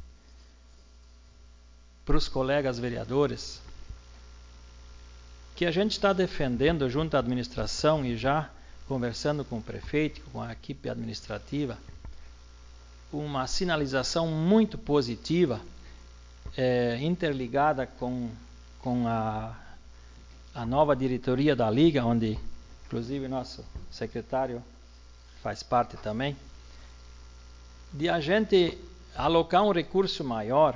para os colegas vereadores que a gente está defendendo junto à administração e já conversando com o prefeito, com a equipe administrativa, uma sinalização muito positiva, é, interligada com, com a, a nova diretoria da Liga, onde inclusive nosso secretário faz parte também, de a gente alocar um recurso maior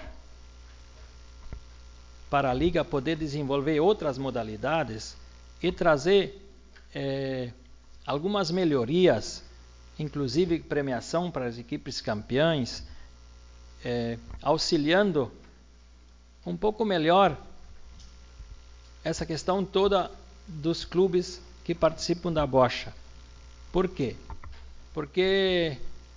para a Liga poder desenvolver outras modalidades e trazer é, algumas melhorias, inclusive premiação para as equipes campeãs, é, auxiliando um pouco melhor essa questão toda dos clubes que participam da bocha. Por quê? Porque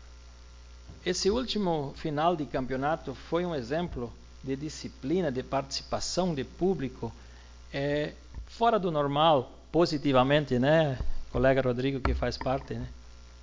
esse último final de campeonato foi um exemplo de disciplina, de participação de público, é, fora do normal, positivamente, né, colega Rodrigo, que faz parte, né?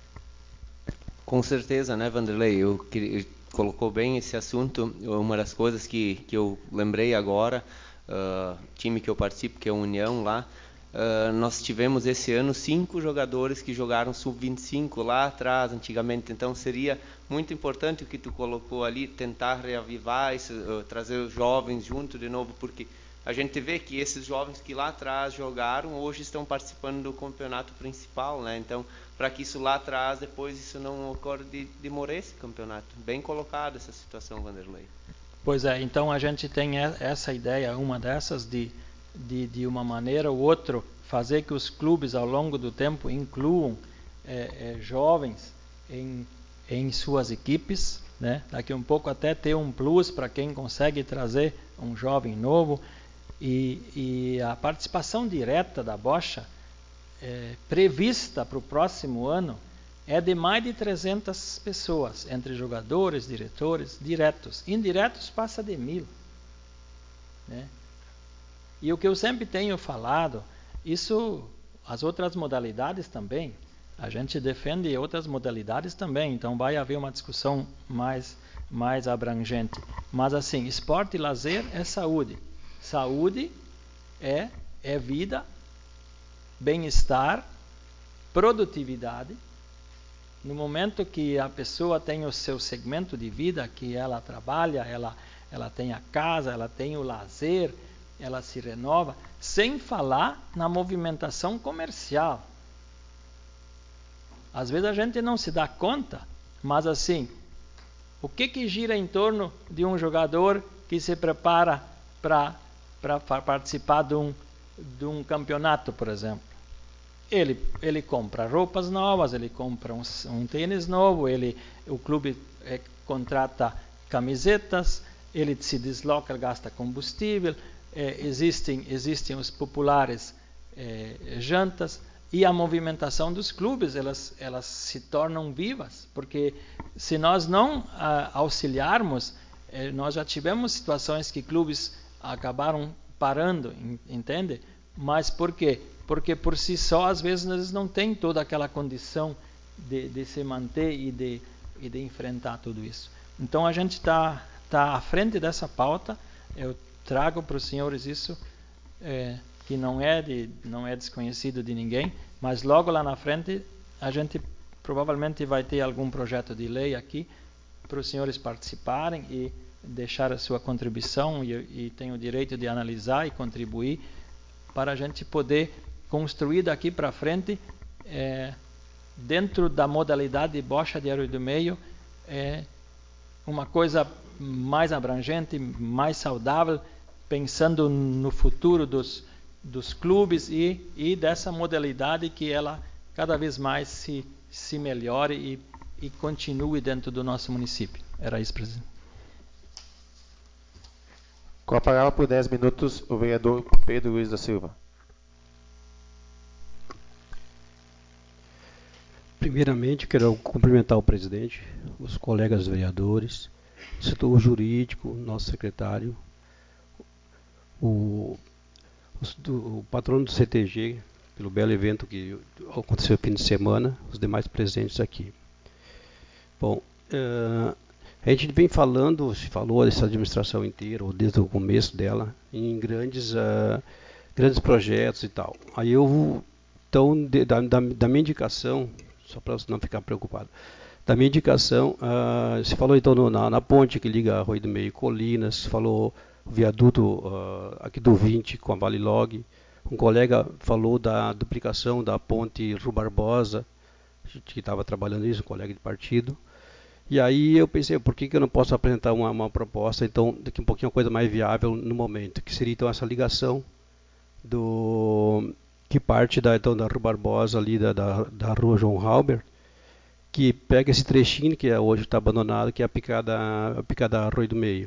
Com certeza, né, Vanderlei? Eu queria, colocou bem esse assunto. Uma das coisas que, que eu lembrei agora, uh, time que eu participo, que é a União lá, uh, nós tivemos esse ano cinco jogadores que jogaram sub vinte e cinco lá atrás, antigamente. Então seria muito importante o que tu colocou ali, tentar reavivar, esse, uh, trazer os jovens junto de novo, porque a gente vê que esses jovens que lá atrás jogaram, hoje estão participando do campeonato principal, né? Então, para que isso lá atrás, depois isso não ocorra de, de morrer esse campeonato. Bem colocado essa situação, Vanderlei. Pois é, então a gente tem essa ideia, uma dessas, de, de, de uma maneira ou outra, fazer que os clubes ao longo do tempo incluam é, é, jovens em, em suas equipes, né? Daqui um pouco até ter um plus para quem consegue trazer um jovem novo. E, e a participação direta da bocha é, prevista para o próximo ano é de mais de trezentas pessoas, entre jogadores, diretores, diretos. Indiretos passa de mil. Né? E o que eu sempre tenho falado, isso, as outras modalidades também, a gente defende outras modalidades também, então vai haver uma discussão mais, mais abrangente. Mas assim, esporte e lazer é saúde. Saúde é, é vida, bem-estar, produtividade. No momento que a pessoa tem o seu segmento de vida, que ela trabalha, ela, ela tem a casa, ela tem o lazer, ela se renova, sem falar na movimentação comercial. Às vezes a gente não se dá conta, mas assim, o que que gira em torno de um jogador que se prepara para para participar de um, de um campeonato, por exemplo? Ele, ele compra roupas novas, ele compra um, um tênis novo, ele, o clube é, contrata camisetas, ele se desloca, gasta combustível, é, existem, existem os populares é, jantas, e a movimentação dos clubes, elas, elas se tornam vivas, porque se nós não a, auxiliarmos, é, nós já tivemos situações que clubes acabaram parando, entende? Mas por quê? Porque por si só, às vezes, eles não têm toda aquela condição de, de se manter e de, e de enfrentar tudo isso. Então, a gente está tá à frente dessa pauta. Eu trago para os senhores isso, é, que não é, de, não é desconhecido de ninguém, mas logo lá na frente, a gente provavelmente vai ter algum projeto de lei aqui para os senhores participarem e deixar a sua contribuição, e, e tem o direito de analisar e contribuir para a gente poder construir daqui para frente, é, dentro da modalidade de bocha de Arroio do Meio, é, uma coisa mais abrangente, mais saudável, pensando no futuro dos, dos clubes e, e dessa modalidade que ela, cada vez mais se, se melhore e, e continue dentro do nosso município. Era isso, presidente. Com a palavra por dez minutos, o vereador Pedro Luiz da Silva. Primeiramente, quero cumprimentar o presidente, os colegas vereadores, o setor jurídico, nosso secretário, o, o, o patrono do C T G, pelo belo evento que aconteceu no fim de semana, os demais presentes aqui. Bom, uh, a gente vem falando, se falou dessa administração inteira, ou desde o começo dela, em grandes, uh, grandes projetos e tal. Aí eu, então, de, da, da, da minha indicação, só para não ficar preocupado, da minha indicação, uh, se falou então no, na, na ponte que liga Arroio do Meio e Colinas, se falou o viaduto uh, aqui do vinte com a Vale Log, um colega falou da duplicação da ponte Rua Barbosa, que estava trabalhando isso, um colega de partido. E aí eu pensei, por que, que eu não posso apresentar uma, uma proposta, então, daqui um pouquinho uma coisa mais viável no momento, que seria então essa ligação do que parte da, então, da Rua Barbosa, ali da, da, da Rua João Halber, que pega esse trechinho que hoje está abandonado, que é a picada, a picada Arroio do Meio.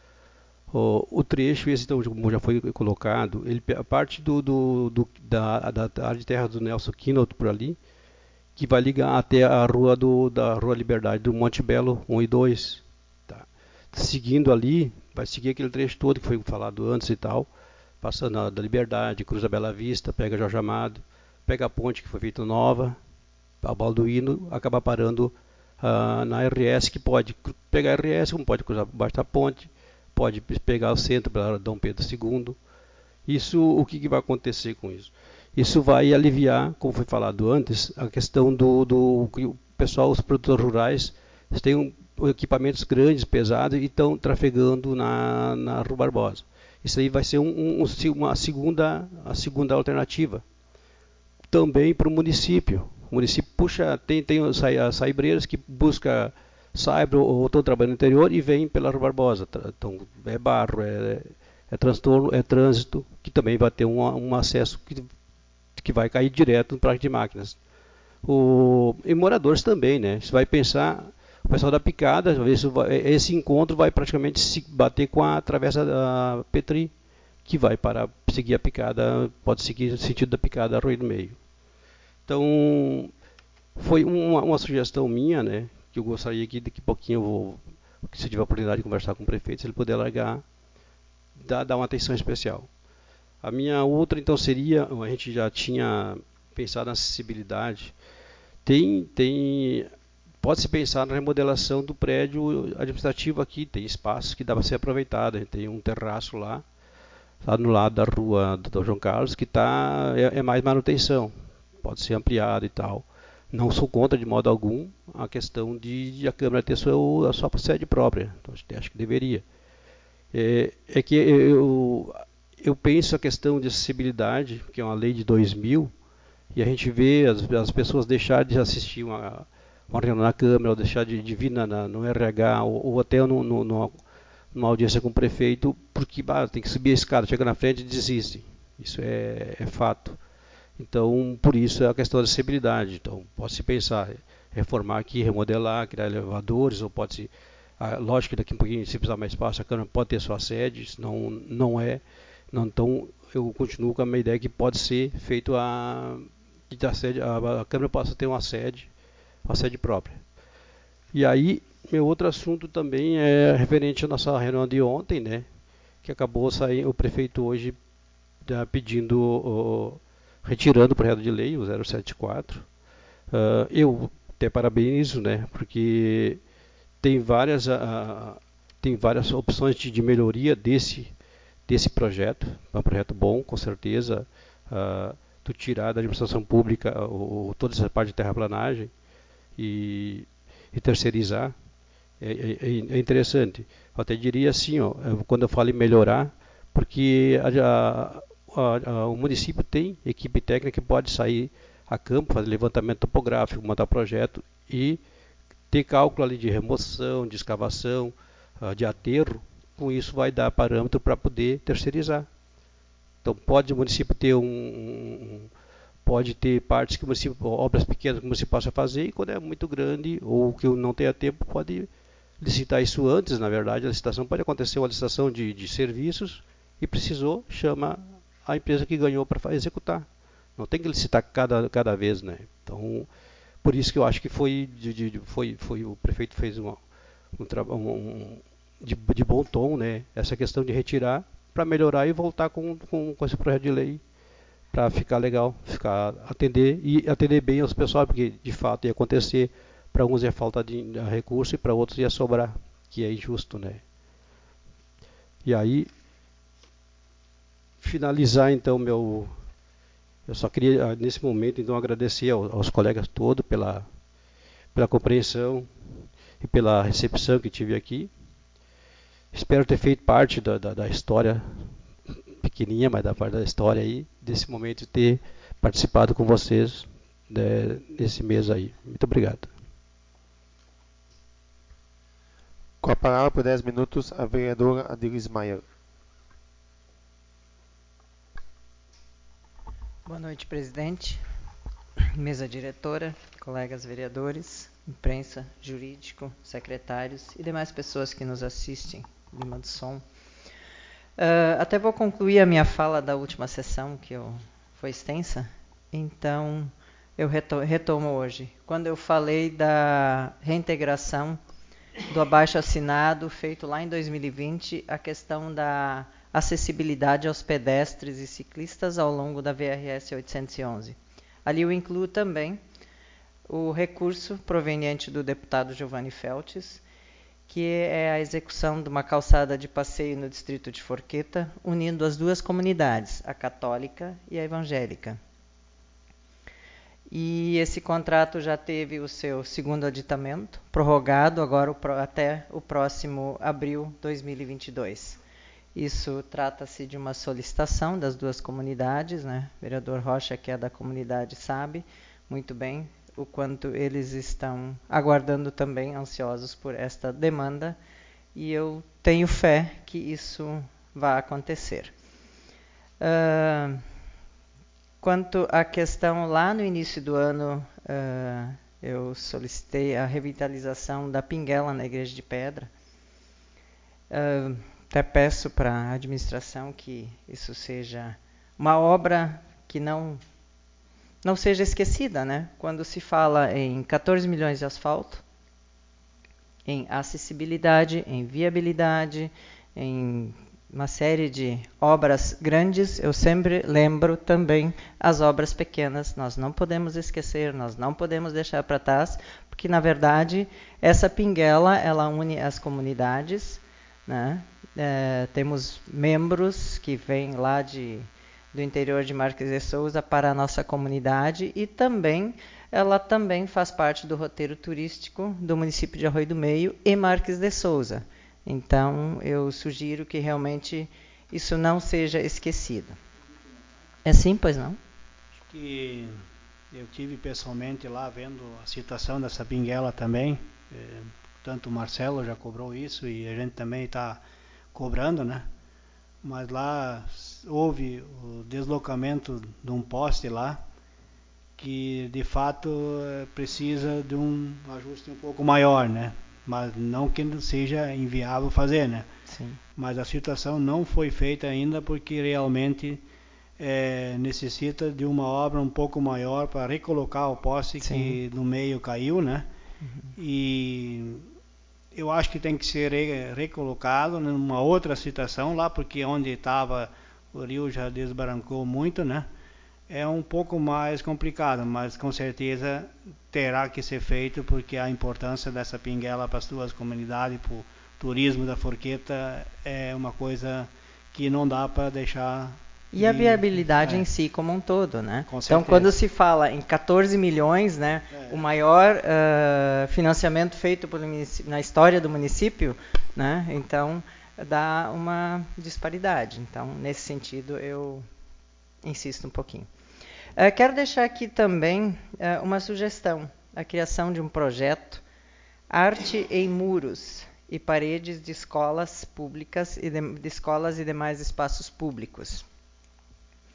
O, o trecho, esse então, como já foi colocado, ele, a parte do, do, do, da, da área de terra do Nelson Quinoto por ali, que vai ligar até a rua do, da Rua Liberdade, do Monte Belo um e dois. Tá. Seguindo ali, vai seguir aquele trecho todo que foi falado antes e tal, passando a da Liberdade, cruza Bela Vista, pega Jorge Amado, pega a ponte que foi feita nova, a Balduino, acaba parando uh, na R S, que pode pegar a R S, como pode cruzar abaixo da ponte, pode pegar o centro para Dom Pedro segundo. Isso, o que, que vai acontecer com isso? Isso vai aliviar, como foi falado antes, a questão do, do que o pessoal, os produtores rurais, têm um, equipamentos grandes, pesados, e estão trafegando na, na Rua Barbosa. Isso aí vai ser um, um, uma segunda, a segunda alternativa. Também para o município. O município puxa, tem, tem as saibreiras que busca saibro ou estão trabalhando no interior e vêm pela Rua Barbosa. Então, é barro, é, é transtorno, é trânsito, que também vai ter um, um acesso que, que vai cair direto no parque de máquinas. O, e moradores também, né? Você vai pensar, o pessoal da Picada, esse encontro vai praticamente se bater com a travessa da Petri, que vai para seguir a Picada, pode seguir o sentido da Picada Arroio do Meio. Então, foi uma, uma sugestão minha, né? Que eu gostaria que daqui a pouquinho, eu vou, se eu tiver a oportunidade de conversar com o prefeito, se ele puder largar, dar, dar uma atenção especial. A minha outra, então, seria, a gente já tinha pensado na acessibilidade, tem, tem, pode-se pensar na remodelação do prédio administrativo aqui, tem espaços que dá para ser aproveitado, a gente tem um terraço lá, lá no lado da rua do João Carlos, que tá, é, é mais manutenção, pode ser ampliado e tal. Não sou contra de modo algum a questão de, de a Câmara ter sua, a sua sede própria, então, acho que deveria. É, é que eu, eu penso a questão de acessibilidade, que é uma lei de dois mil, e a gente vê as, as pessoas deixarem de assistir uma, uma reunião na Câmara, ou deixar de, de vir na, na, no R H, ou, ou até no, no, no, numa audiência com o prefeito, porque bah, tem que subir a escada, chega na frente e desiste. Isso é, é fato. Então, por isso é a questão da acessibilidade. Então, pode-se pensar, reformar aqui, remodelar, criar elevadores, ou pode-se... Ah, lógico que daqui a um pouquinho, se precisar mais espaço, a Câmara pode ter sua sede, isso não, não é... Não, então, eu continuo com a minha ideia que pode ser feito a... que a, sede, a, a Câmara possa ter uma sede, uma sede própria. E aí, meu outro assunto também é referente à nossa reunião de ontem, né? Que acabou saindo, o prefeito hoje tá pedindo... O, retirando o projeto de lei, o zero sete quatro. Uh, eu até parabenizo, né, porque tem várias, uh, tem várias opções de, de melhoria desse, desse projeto. É um projeto bom, com certeza. Uh, tu tirar da administração pública o, toda essa parte de terraplanagem e, e terceirizar é, é, é interessante. Eu até diria assim, ó, quando eu falo em melhorar, porque a, a A, a, o município tem equipe técnica que pode sair a campo, fazer levantamento topográfico, montar projeto e ter cálculo ali de remoção, de escavação, uh, de aterro. Com isso vai dar parâmetro para poder terceirizar. Então pode o município ter um, um pode ter partes que o município, obras pequenas que o município possa fazer, e quando é muito grande ou que não tenha tempo, pode licitar isso antes. Na verdade, a licitação pode acontecer uma licitação de, de serviços e precisou, chama a empresa que ganhou para executar. Não tem que licitar cada, cada vez, né? Então, por isso que eu acho que foi, de, de, foi, foi o prefeito fez uma, um, um, de, de bom tom, né? Essa questão de retirar para melhorar e voltar com, com, com esse projeto de lei para ficar legal, ficar atender e atender bem aos pessoal, porque de fato ia acontecer, para alguns ia falta de, de recurso e para outros ia sobrar, que é injusto, né? E aí, finalizar então meu, eu só queria nesse momento então agradecer aos, aos colegas todos pela pela compreensão e pela recepção que tive aqui. Espero ter feito parte da, da, da história pequenininha, mas da parte da história aí, desse momento de ter participado com vocês, né, nesse mês aí. Muito obrigado. Com a palavra por dez minutos, a vereadora Adilis Maier. Boa noite, presidente, mesa diretora, colegas vereadores, imprensa, jurídico, secretários e demais pessoas que nos assistem, Lima do Som. Uh, até vou concluir a minha fala da última sessão, que eu, foi extensa, então eu reto, retomo hoje. Quando eu falei da reintegração do abaixo-assinado feito lá em dois mil e vinte, a questão da acessibilidade aos pedestres e ciclistas ao longo da V R S oitocentos e onze. Ali eu incluo também o recurso proveniente do deputado Giovanni Feltes, que é a execução de uma calçada de passeio no distrito de Forqueta, unindo as duas comunidades, a católica e a evangélica. E esse contrato já teve o seu segundo aditamento, prorrogado agora até o próximo abril de dois mil e vinte e dois. Isso trata-se de uma solicitação das duas comunidades, né? O vereador Rocha, que é da comunidade, sabe muito bem o quanto eles estão aguardando também, ansiosos por esta demanda, e eu tenho fé que isso vai acontecer. Uh, quanto à questão, lá no início do ano, uh, eu solicitei a revitalização da Pinguela na Igreja de Pedra. Uh, até peço para a administração que isso seja uma obra que não não seja esquecida, né? Quando se fala em quatorze milhões de asfalto, em acessibilidade, em viabilidade, em uma série de obras grandes, eu sempre lembro também as obras pequenas. Nós não podemos esquecer, nós não podemos deixar para trás, porque na verdade essa pinguela ela une as comunidades, né? É, temos membros que vêm lá de do interior de Marques de Souza para a nossa comunidade, e também ela também faz parte do roteiro turístico do município de Arroio do Meio e Marques de Souza. Então, eu sugiro que realmente isso não seja esquecido. É sim, pois não? Acho que eu tive pessoalmente lá vendo a situação dessa pinguela também. É, tanto o Marcelo já cobrou isso e a gente também está cobrando, né? Mas lá houve o deslocamento de um poste lá, que de fato precisa de um ajuste um pouco maior, né? Mas não que não seja inviável fazer, né? Sim. Mas a situação não foi feita ainda porque realmente é, necessita de uma obra um pouco maior para recolocar o poste. Sim. Que no meio caiu, né? Uhum. E eu acho que tem que ser recolocado numa outra situação lá, porque onde estava o rio já desbarancou muito, né? É um pouco mais complicado, mas com certeza terá que ser feito, porque a importância dessa pinguela para as duas comunidades, para o turismo da Forqueta, é uma coisa que não dá para deixar. E a viabilidade é. em si como um todo, né? Com então, quando se fala em quatorze milhões, né, é. o maior uh, financiamento feito pelo na história do município, né, então dá uma disparidade. Então, nesse sentido, eu insisto um pouquinho. Uh, quero deixar aqui também uh, uma sugestão, a criação de um projeto Arte em Muros e Paredes de escolas públicas e de, de escolas e demais espaços públicos.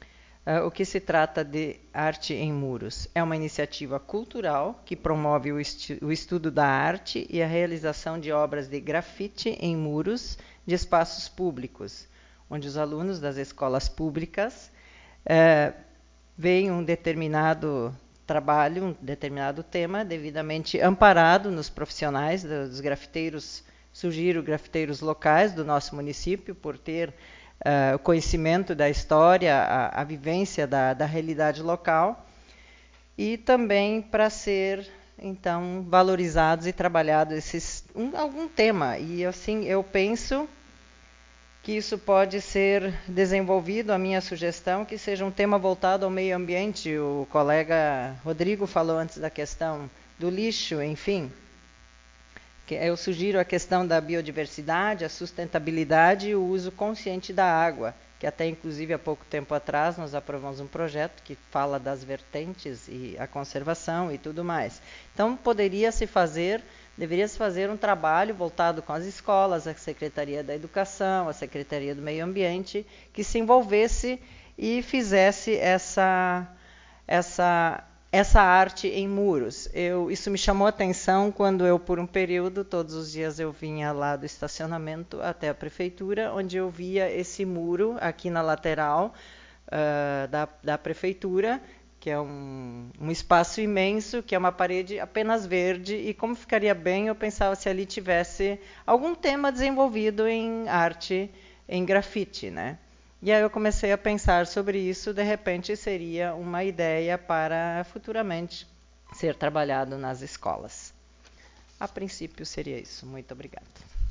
Uh, o que se trata de Arte em Muros? É uma iniciativa cultural que promove o, esti- o estudo da arte e a realização de obras de grafite em muros de espaços públicos, onde os alunos das escolas públicas uh, veem um determinado trabalho, um determinado tema, devidamente amparado nos profissionais dos grafiteiros, sugiro grafiteiros locais do nosso município, por ter Uh, o conhecimento da história, a, a vivência da, da realidade local, e também para ser, então, valorizados e trabalhados esses, um, algum tema. E, assim, eu penso que isso pode ser desenvolvido, a minha sugestão, que seja um tema voltado ao meio ambiente. O colega Rodrigo falou antes da questão do lixo, enfim. Eu sugiro a questão da biodiversidade, a sustentabilidade e o uso consciente da água, que até inclusive há pouco tempo atrás nós aprovamos um projeto que fala das vertentes e a conservação e tudo mais. Então poderia se fazer, deveria se fazer um trabalho voltado com as escolas, a Secretaria da Educação, a Secretaria do Meio Ambiente, que se envolvesse e fizesse essa essa essa arte em muros. Eu, isso me chamou a atenção quando eu, por um período, todos os dias eu vinha lá do estacionamento até a prefeitura, onde eu via esse muro aqui na lateral uh, da, da prefeitura, que é um, um espaço imenso, que é uma parede apenas verde, e como ficaria bem, eu pensava se ali tivesse algum tema desenvolvido em arte, em grafite, né? E aí eu comecei a pensar sobre isso, de repente seria uma ideia para futuramente ser trabalhado nas escolas. A princípio seria isso. Muito obrigada.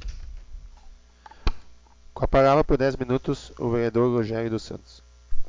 Com a palavra por dez minutos, o vereador Rogério dos Santos.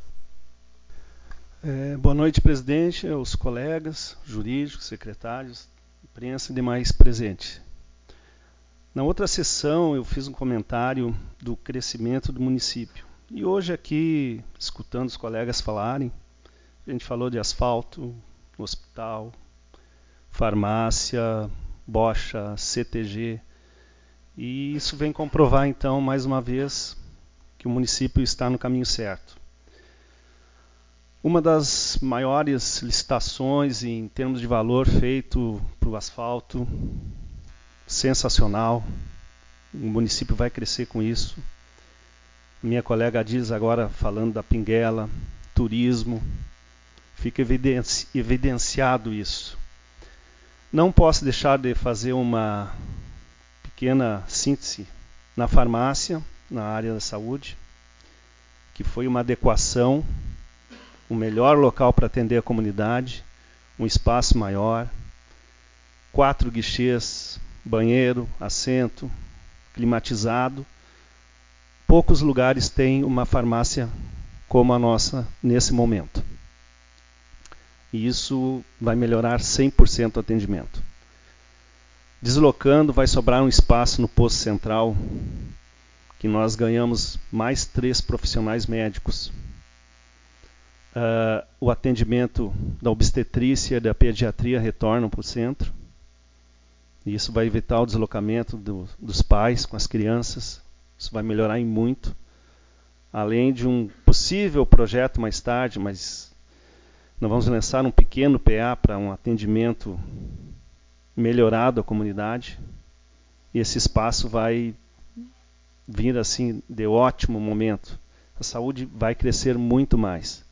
É, boa noite, presidente, os colegas, jurídicos, secretários, imprensa e demais presentes. Na outra sessão eu fiz um comentário do crescimento do município. E hoje aqui, escutando os colegas falarem, a gente falou de asfalto, hospital, farmácia, bocha, C T G. E isso vem comprovar, então, mais uma vez, que o município está no caminho certo. Uma das maiores licitações em termos de valor feito para o asfalto, sensacional. O município vai crescer com isso. Minha colega diz agora, falando da Pinguela, turismo, fica evidenci- evidenciado isso. Não posso deixar de fazer uma pequena síntese na farmácia, na área da saúde, que foi uma adequação, o melhor local para atender a comunidade, um espaço maior, quatro guichês, banheiro, assento, climatizado. Poucos lugares têm uma farmácia como a nossa nesse momento. E isso vai melhorar cem por cento o atendimento. Deslocando, vai sobrar um espaço no posto central, que nós ganhamos mais três profissionais médicos. Uh, o atendimento da obstetrícia e da pediatria retornam para o centro. E isso vai evitar o deslocamento do, dos pais com as crianças. Isso vai melhorar em muito. Além de um possível projeto mais tarde, mas nós vamos lançar um pequeno P A para um atendimento melhorado à comunidade. E esse espaço vai vir assim de ótimo momento. A saúde vai crescer muito mais.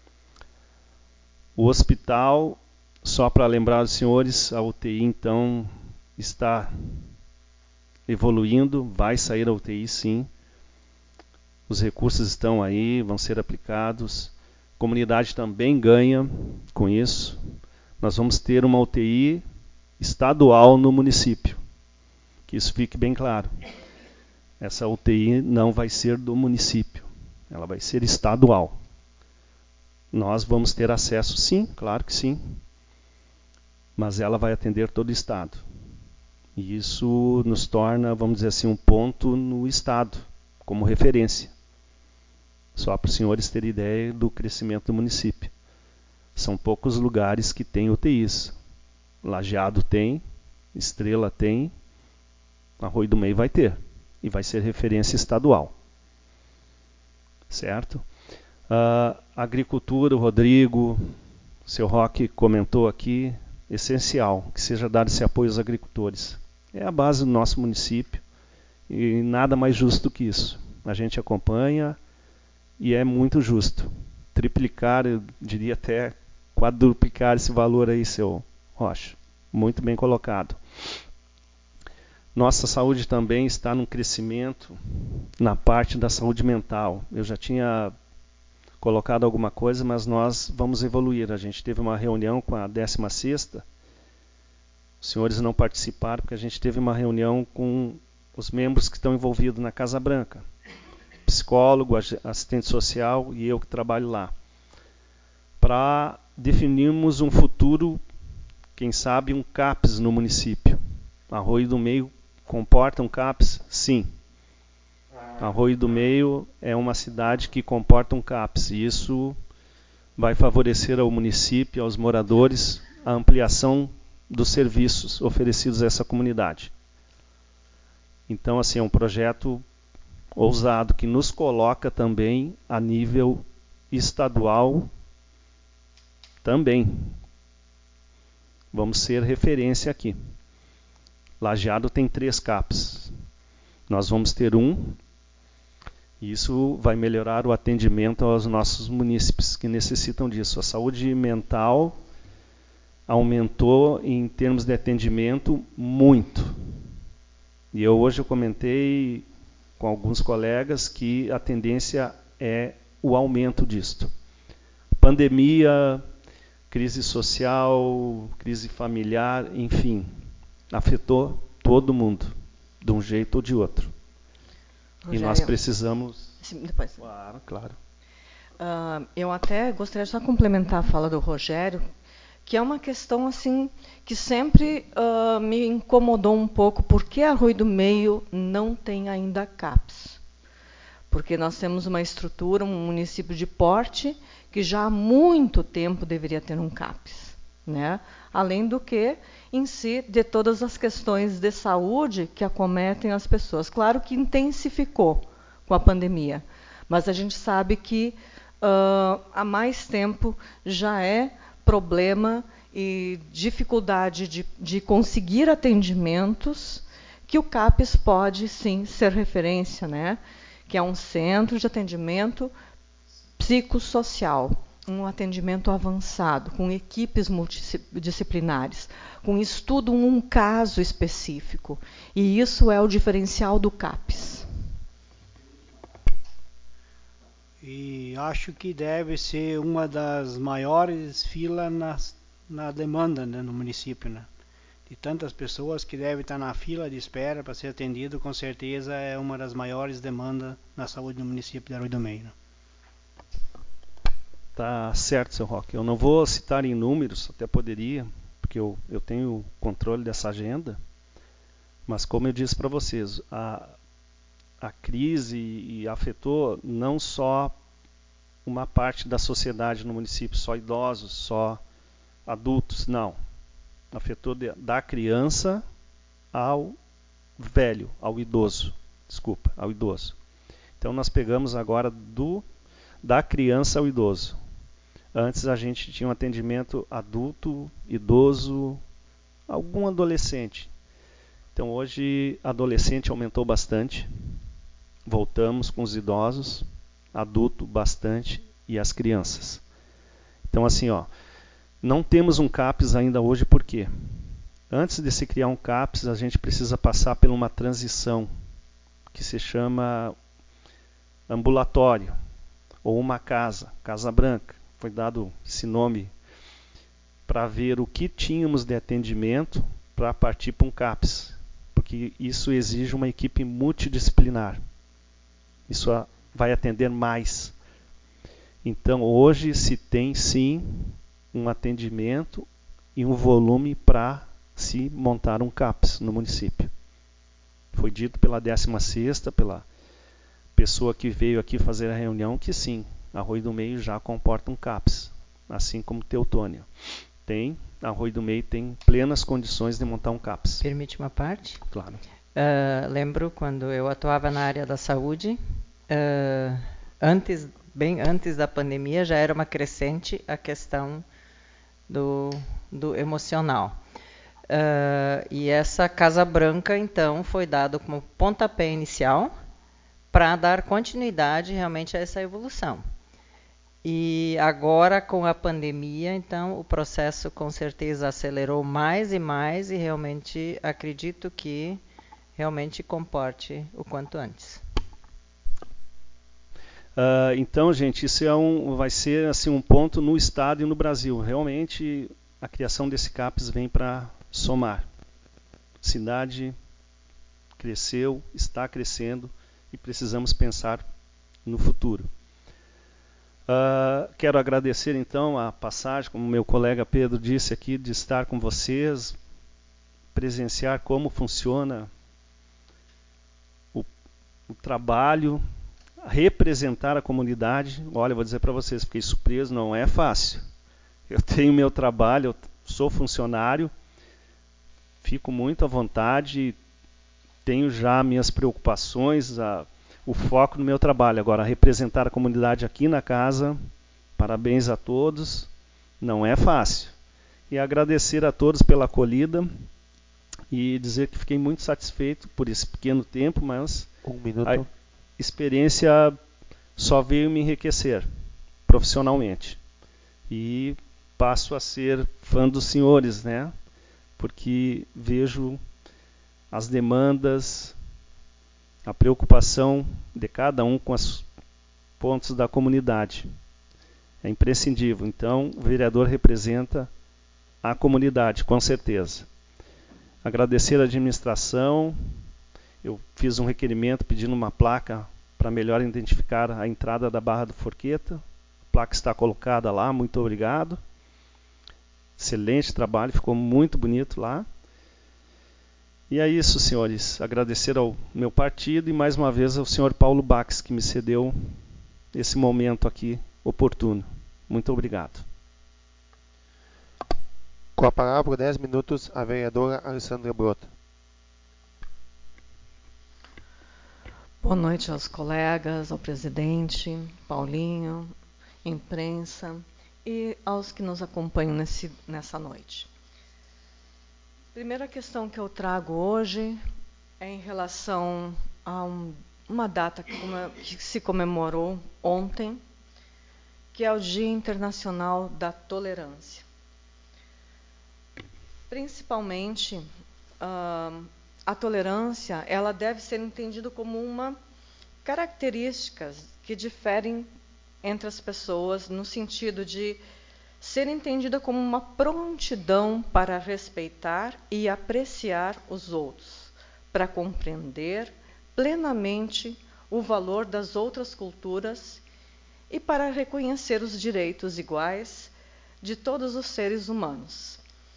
O hospital, só para lembrar os senhores, a U T I então está evoluindo, vai sair a U T I sim. Os recursos estão aí, vão ser aplicados. A comunidade também ganha com isso. Nós vamos ter uma U T I estadual no município. Que isso fique bem claro. Essa U T I não vai ser do município. Ela vai ser estadual. Nós vamos ter acesso sim, claro que sim. Mas ela vai atender todo o estado. E isso nos torna, vamos dizer assim, um ponto no estado, como referência. Só para os senhores terem ideia do crescimento do município. São poucos lugares que têm U T Is. Lajeado tem, Estrela tem, Arroio do Meio vai ter. E vai ser referência estadual. Certo? Uh, agricultura, o Rodrigo, o seu Roque comentou aqui, essencial que seja dado esse apoio aos agricultores. É a base do nosso município e nada mais justo que isso. A gente acompanha e é muito justo. Triplicar, eu diria até quadruplicar esse valor aí, seu Rocha. Muito bem colocado. Nossa saúde também está num crescimento na parte da saúde mental. Eu já tinha colocado alguma coisa, mas nós vamos evoluir. A gente teve uma reunião com a décima sexta. Os senhores não participaram porque a gente teve uma reunião com os membros que estão envolvidos na Casa Branca. Psicólogo, assistente social e eu que trabalho lá. Para definirmos um futuro, quem sabe um CAPS no município. Arroio do Meio comporta um CAPS? Sim. Arroio do Meio é uma cidade que comporta um CAPS. E isso vai favorecer ao município, aos moradores, a ampliação dos serviços oferecidos a essa comunidade. Então, assim, é um projeto ousado que nos coloca também a nível estadual também. Vamos ser referência aqui. Lajeado tem três CAPs. Nós vamos ter um. E isso vai melhorar o atendimento aos nossos munícipes que necessitam disso. A saúde mental aumentou em termos de atendimento muito. E eu hoje eu comentei com alguns colegas que a tendência é o aumento disto. Pandemia, crise social, crise familiar, enfim, afetou todo mundo, de um jeito ou de outro. Rogério, e nós precisamos... Sim, depois. Claro, claro. Uh, eu até gostaria de só complementar a fala do Rogério, que é uma questão assim que sempre uh, me incomodou um pouco. Por que Arroio do Meio não tem ainda CAPS? Porque nós temos uma estrutura, um município de porte, que já há muito tempo deveria ter um CAPS, né? Além do que, em si, de todas as questões de saúde que acometem as pessoas. Claro que intensificou com a pandemia, mas a gente sabe que uh, há mais tempo já é problema e dificuldade de, de conseguir atendimentos que o CAPS pode, sim, ser referência, né? Que é um centro de atendimento psicossocial, um atendimento avançado, com equipes multidisciplinares, com estudo em um caso específico. E isso é o diferencial do CAPS. E acho que deve ser uma das maiores filas na, na demanda, né, no município, né? De tantas pessoas que devem estar na fila de espera para ser atendido, com certeza é uma das maiores demandas na saúde do município de Arroio do Meio, né? Tá certo, seu Roque. Eu não vou citar em números, até poderia, porque eu, eu tenho controle dessa agenda, mas como eu disse para vocês, a, a crise e afetou não só uma parte da sociedade no município, só idosos, só adultos, não. Afetou de, da criança ao velho, ao idoso, desculpa, ao idoso. Então nós pegamos agora do, da criança ao idoso. Antes a gente tinha um atendimento adulto, idoso, algum adolescente. Então hoje adolescente aumentou bastante. Voltamos com os idosos, adulto bastante e as crianças. Então assim, ó, não temos um CAPS ainda hoje, por quê? Antes de se criar um CAPS, a gente precisa passar por uma transição que se chama ambulatório ou uma casa, Casa Branca. Foi dado esse nome para ver o que tínhamos de atendimento para partir para um CAPS, porque isso exige uma equipe multidisciplinar. Isso vai atender mais. Então, hoje se tem sim um atendimento e um volume para se montar um CAPS no município. Foi dito pela décima sexta, pela pessoa que veio aqui fazer a reunião, que sim, Arroio do Meio já comporta um CAPS, assim como Teutônia. Tem, Arroio do Meio tem plenas condições de montar um CAPS. Permite uma parte? Claro. Uh, lembro quando eu atuava na área da saúde, uh, antes bem antes da pandemia já era uma crescente a questão do, do emocional. Uh, e essa Casa Branca, então, foi dado como pontapé inicial para dar continuidade realmente a essa evolução. E agora, com a pandemia, então, o processo com certeza acelerou mais e mais e realmente acredito que realmente comporte o quanto antes. Uh, então, gente, isso é um, vai ser assim, um ponto no Estado e no Brasil. Realmente, a criação desse CAPES vem para somar. A cidade cresceu, está crescendo e precisamos pensar no futuro. Uh, quero agradecer então a passagem, como meu colega Pedro disse aqui, de estar com vocês, presenciar como funciona o, o trabalho, representar a comunidade. Olha, eu vou dizer para vocês, fiquei surpreso, não é fácil. Eu tenho meu trabalho, eu sou funcionário, fico muito à vontade, tenho já minhas preocupações, a, o foco no meu trabalho. Agora, representar a comunidade aqui na casa, parabéns a todos, não é fácil. E agradecer a todos pela acolhida e dizer que fiquei muito satisfeito por esse pequeno tempo, mas um minuto. A experiência só veio me enriquecer profissionalmente. E passo a ser fã dos senhores, né? Porque vejo as demandas, a preocupação de cada um com os pontos da comunidade. É imprescindível. Então, o vereador representa a comunidade, com certeza. Agradecer a administração. Eu fiz um requerimento pedindo uma placa para melhor identificar a entrada da Barra do Forqueta. A placa está colocada lá, muito obrigado. Excelente trabalho, ficou muito bonito lá. E é isso, senhores. Agradecer ao meu partido e mais uma vez ao senhor Paulo Bax, que me cedeu esse momento aqui oportuno. Muito obrigado. Com a palavra por dez minutos, a vereadora Alessandra Brota. Boa noite aos colegas, ao presidente, Paulinho, imprensa e aos que nos acompanham nesse, nessa noite. Primeira questão que eu trago hoje é em relação a um, uma data que, que se comemorou ontem, que é o Dia Internacional da Tolerância. Principalmente, uh, a tolerância ela deve ser entendida como uma característica que diferem entre as pessoas no sentido de ser entendida como uma prontidão para respeitar e apreciar os outros, para compreender plenamente o valor das outras culturas e para reconhecer os direitos iguais de todos os seres humanos.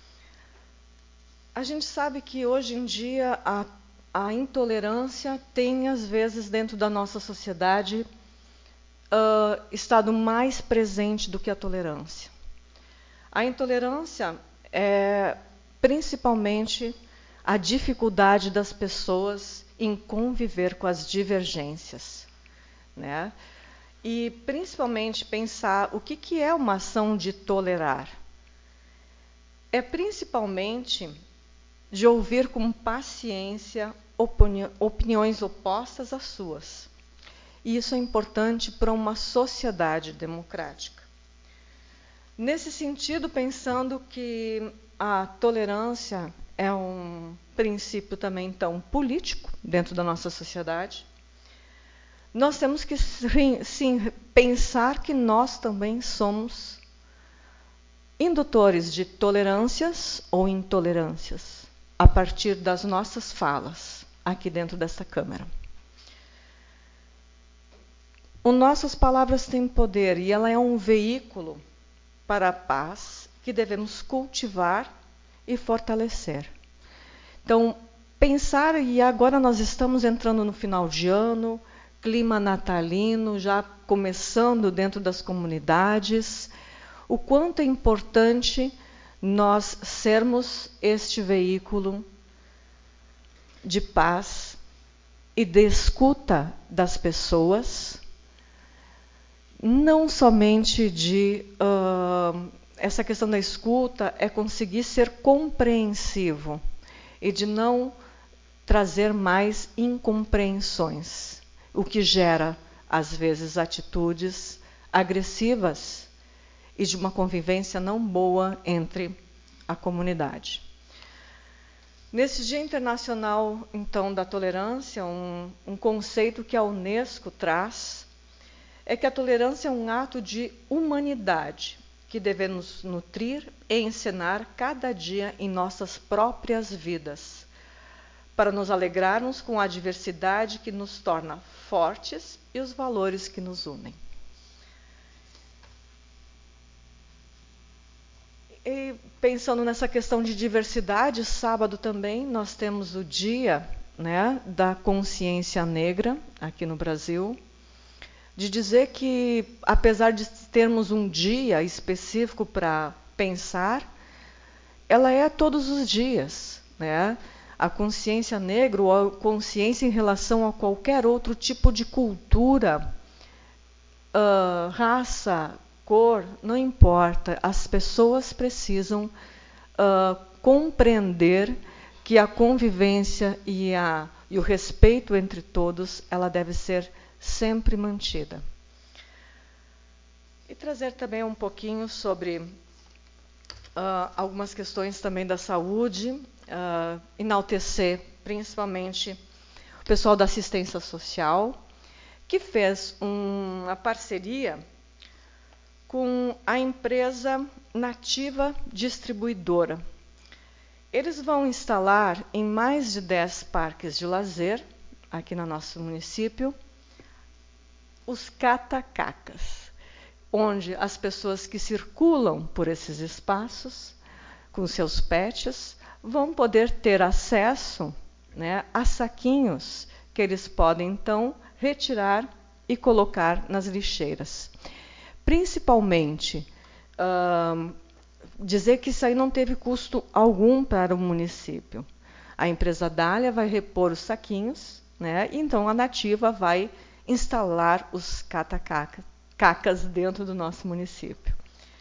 A gente sabe que hoje em dia a, a intolerância tem, às vezes, dentro da nossa sociedade, uh, estado mais presente do que a tolerância. A intolerância é principalmente a dificuldade das pessoas em conviver com as divergências, né? E principalmente pensar o que, que é uma ação de tolerar. É principalmente de ouvir com paciência opini- opiniões opostas às suas. E isso é importante para uma sociedade democrática. Nesse sentido, pensando que a tolerância é um princípio também tão político dentro da nossa sociedade, nós temos que sim pensar que nós também somos indutores de tolerâncias ou intolerâncias a partir das nossas falas aqui dentro dessa Câmara. As nossas palavras têm poder e ela é um veículo para a paz que devemos cultivar e fortalecer. Então, pensar, e agora nós estamos entrando no final de ano, clima natalino, já começando dentro das comunidades, o quanto é importante nós sermos este veículo de paz e de escuta das pessoas, não somente de uh, essa questão da escuta, é conseguir ser compreensivo e de não trazer mais incompreensões, o que gera, às vezes, atitudes agressivas e de uma convivência não boa entre a comunidade. Nesse Dia Internacional, então, da Tolerância, um, um conceito que a Unesco traz é que a tolerância é um ato de humanidade que devemos nutrir e ensinar cada dia em nossas próprias vidas, para nos alegrarmos com a diversidade que nos torna fortes e os valores que nos unem. E pensando nessa questão de diversidade, sábado também nós temos o Dia, né, da Consciência Negra aqui no Brasil, de dizer que, apesar de termos um dia específico para pensar, ela é todos os dias, né? A consciência negra, ou a consciência em relação a qualquer outro tipo de cultura, uh, raça, cor, não importa. As pessoas precisam uh, compreender que a convivência e, a, e o respeito entre todos, ela deve ser sempre mantida. E trazer também um pouquinho sobre uh, algumas questões também da saúde, uh, enaltecer principalmente o pessoal da assistência social, que fez um, uma parceria com a empresa Nativa Distribuidora. Eles vão instalar em mais de dez parques de lazer, aqui no nosso município, os catacacas, onde as pessoas que circulam por esses espaços com seus pets vão poder ter acesso, né, a saquinhos que eles podem então retirar e colocar nas lixeiras. Principalmente, hum, dizer que isso aí não teve custo algum para o município. A empresa Dália vai repor os saquinhos, né, e então a Nativa vai instalar os catacacas dentro do nosso município.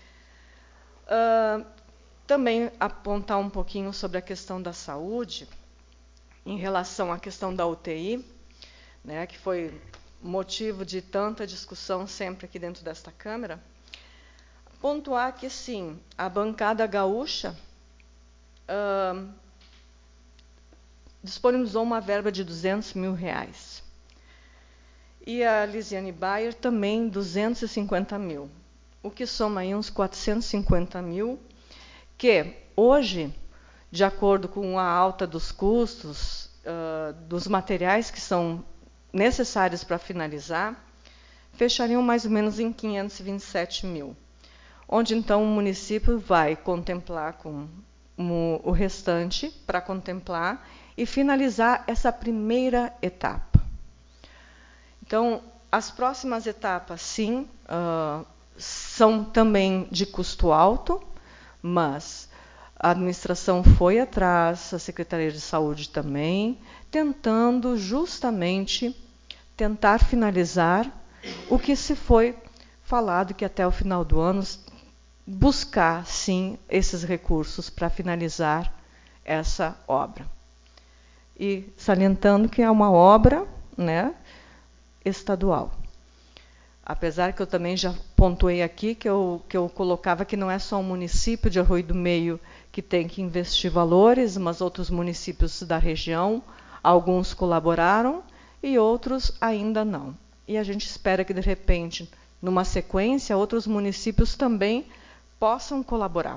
Uh, também apontar um pouquinho sobre a questão da saúde, em relação à questão da U T I, né, que foi motivo de tanta discussão sempre aqui dentro desta Câmara. Pontuar que, sim, a bancada gaúcha uh, disponibilizou uma verba de duzentos mil reais. E a Lisiane Bayer também duzentos e cinquenta mil, o que soma aí uns quatrocentos e cinquenta mil, que hoje, de acordo com a alta dos custos, uh, dos materiais que são necessários para finalizar, fechariam mais ou menos em quinhentos e vinte e sete mil, onde então o município vai contemplar com o, o restante para contemplar e finalizar essa primeira etapa. Então, as próximas etapas, sim, uh, são também de custo alto, mas a administração foi atrás, a Secretaria de Saúde também, tentando justamente tentar finalizar o que se foi falado, que até o final do ano buscar, sim, esses recursos para finalizar essa obra. E salientando que é uma obra, né, estadual. Apesar que eu também já pontuei aqui que eu, que eu colocava que não é só o município de Arroio do Meio que tem que investir valores, mas outros municípios da região, alguns colaboraram e outros ainda não. E a gente espera que, de repente, numa sequência, outros municípios também possam colaborar.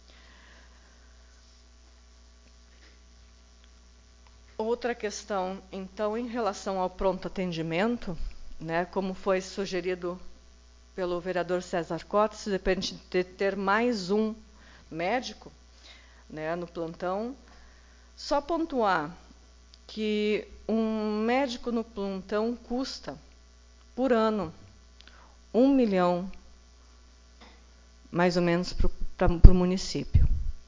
Outra questão, então, em relação ao pronto atendimento, né, como foi sugerido pelo vereador César Cota, se depende de ter mais um médico, né, no plantão, só pontuar que um médico no plantão custa, por ano, um milhão, mais ou menos, para o município.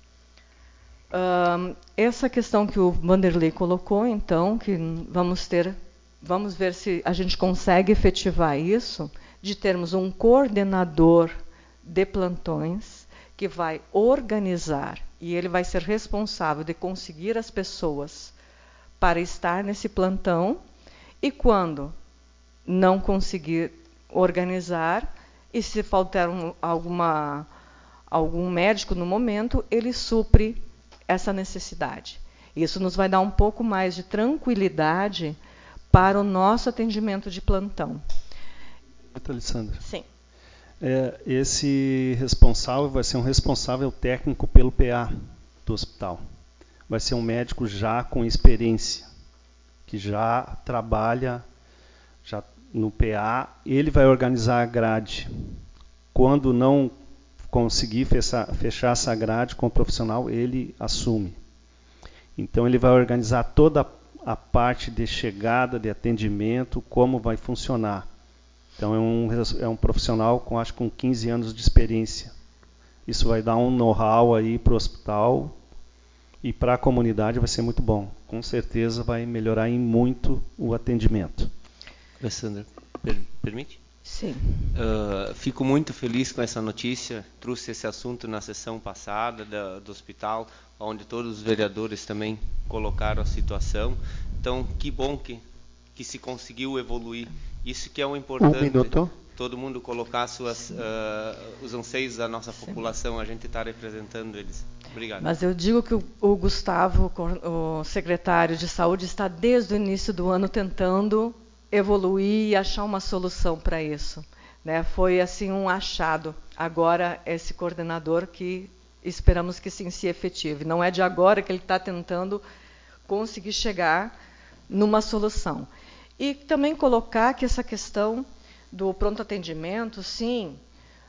Uh, essa questão que o Vanderlei colocou, então, que vamos ter, vamos ver se a gente consegue efetivar isso, de termos um coordenador de plantões que vai organizar, e ele vai ser responsável de conseguir as pessoas para estar nesse plantão, e quando não conseguir organizar, e se faltar um, alguma, algum médico no momento, ele supre essa necessidade. Isso nos vai dar um pouco mais de tranquilidade para o nosso atendimento de plantão. Alessandra. Sim. É, esse responsável vai ser um responsável técnico pelo P A do hospital. Vai ser um médico já com experiência, que já trabalha já no P A. Ele vai organizar a grade. Quando não conseguir fechar, fechar essa grade com o profissional, ele assume. Então ele vai organizar toda a parte de chegada, de atendimento, como vai funcionar. Então é um, é um profissional com acho com quinze anos de experiência. Isso vai dar um know-how aí para o hospital e para a comunidade vai ser muito bom. Com certeza vai melhorar em muito o atendimento. Alessandra, per permite? Sim. Uh, fico muito feliz com essa notícia. Trouxe esse assunto na sessão passada da, do hospital, onde todos os vereadores também colocaram a situação. Então, que bom que, que se conseguiu evoluir. Isso que é o importante. Um minuto. Todo mundo colocar suas, uh, os anseios da nossa população, a gente está representando eles. Obrigado. Mas eu digo que o, o Gustavo, o secretário de Saúde, está desde o início do ano tentando evoluir e achar uma solução para isso, né? Foi assim um achado. Agora esse coordenador que esperamos que sim se efetive. Não é de agora que ele está tentando conseguir chegar numa solução. E também colocar que essa questão do pronto atendimento, sim,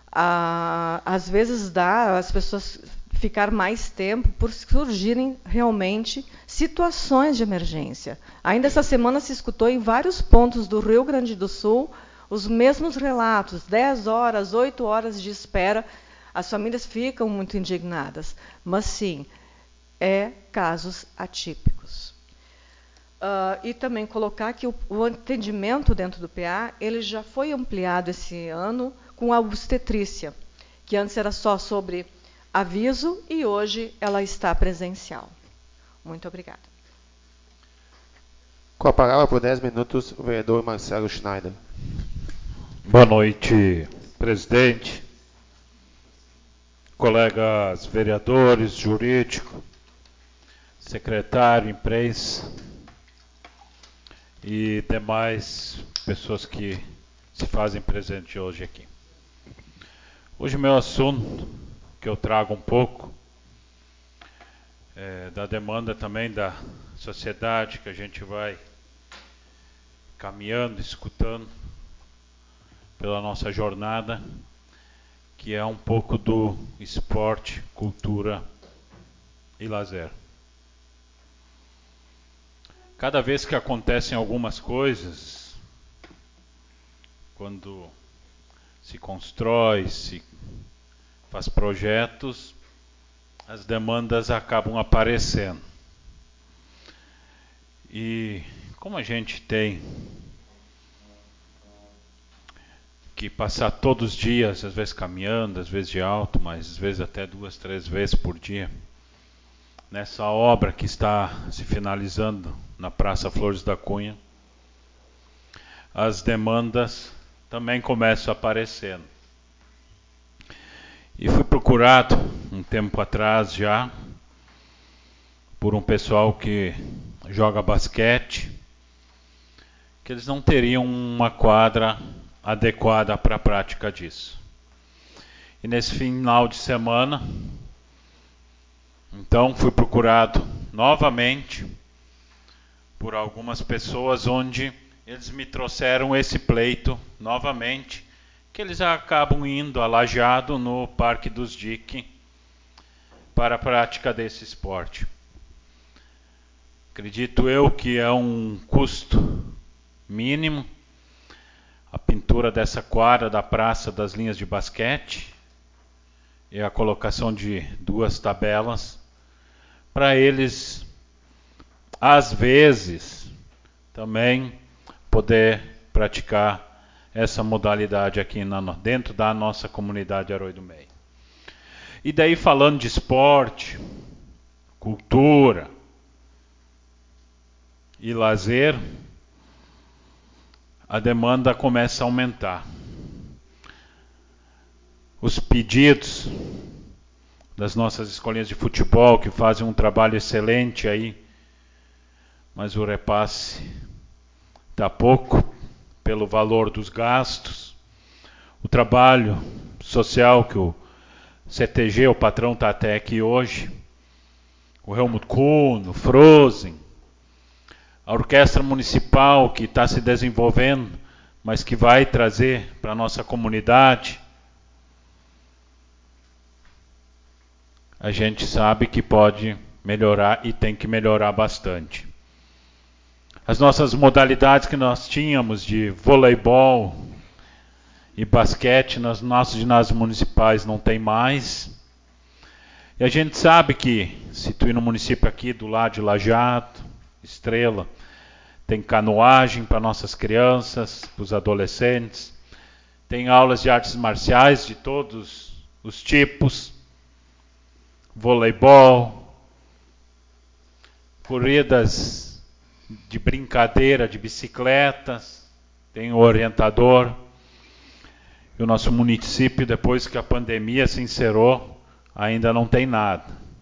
a, às vezes dá as pessoas ficar mais tempo por surgirem realmente situações de emergência. Ainda essa semana se escutou em vários pontos do Rio Grande do Sul os mesmos relatos, dez horas, oito horas de espera. As famílias ficam muito indignadas, mas sim, é casos atípicos. Uh, e também colocar que o, o atendimento dentro do P A ele já foi ampliado esse ano com a obstetrícia, que antes era só sobre aviso e hoje ela está presencial. Muito obrigada. Com a palavra por dez minutos, o vereador Marcelo Schneider. Boa noite, presidente, colegas vereadores, jurídico, secretário, imprensa e demais pessoas que se fazem presente hoje aqui. Hoje o meu assunto, que eu trago um pouco, é da demanda também da sociedade, que a gente vai caminhando, escutando pela nossa jornada, que é um pouco do esporte, cultura e lazer. Cada vez que acontecem algumas coisas, quando se constrói, se faz projetos, as demandas acabam aparecendo. E como a gente tem que passar todos os dias, às vezes caminhando, às vezes de alto, mas às vezes até duas, três vezes por dia, nessa obra que está se finalizando na Praça Flores da Cunha, as demandas também começam a aparecer. E fui procurado um tempo atrás já por um pessoal que joga basquete, que eles não teriam uma quadra adequada para a prática disso. E nesse final de semana, então fui procurado novamente por algumas pessoas, onde eles me trouxeram esse pleito novamente, que eles acabam indo a Lajeado no Parque dos Dique para a prática desse esporte. Acredito eu que é um custo mínimo a pintura dessa quadra da praça das linhas de basquete e a colocação de duas tabelas para eles, às vezes, também poder praticar essa modalidade aqui na, dentro da nossa comunidade Arroio do Meio. E daí falando de esporte, cultura e lazer, a demanda começa a aumentar. Os pedidos das nossas escolinhas de futebol, que fazem um trabalho excelente aí, mas o repasse está pouco pelo valor dos gastos. O trabalho social que o C T G, o patrão, está até aqui hoje, o Helmut Kuhn, o Frozen, a orquestra municipal que está se desenvolvendo, mas que vai trazer para a nossa comunidade, a gente sabe que pode melhorar e tem que melhorar bastante. As nossas modalidades que nós tínhamos de voleibol e basquete nos nossos ginásios municipais não tem mais. E a gente sabe que, se tu ir no município aqui do lado de Lajeado, Estrela, tem canoagem para nossas crianças, para os adolescentes, tem aulas de artes marciais de todos os tipos, voleibol, corridas de brincadeira de bicicletas, tem o orientador. E o nosso município, depois que a pandemia se encerrou, ainda não tem nada.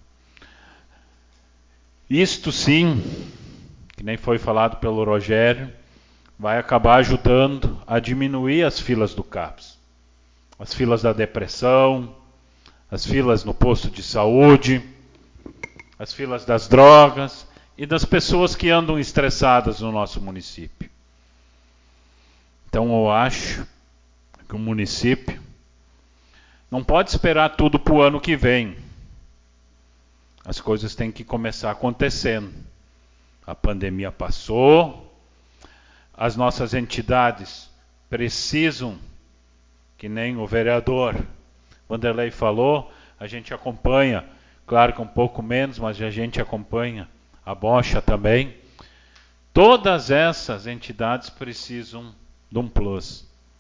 Isto sim, que nem foi falado pelo Rogério, vai acabar ajudando a diminuir as filas do CAPS. As filas da depressão, as filas no posto de saúde, as filas das drogas e das pessoas que andam estressadas no nosso município. Então eu acho que o município não pode esperar tudo para o ano que vem. As coisas têm que começar acontecendo. A pandemia passou, as nossas entidades precisam, que nem o vereador Vanderlei falou, a gente acompanha, claro que um pouco menos, mas a gente acompanha a Bocha também. Todas essas entidades precisam de um plus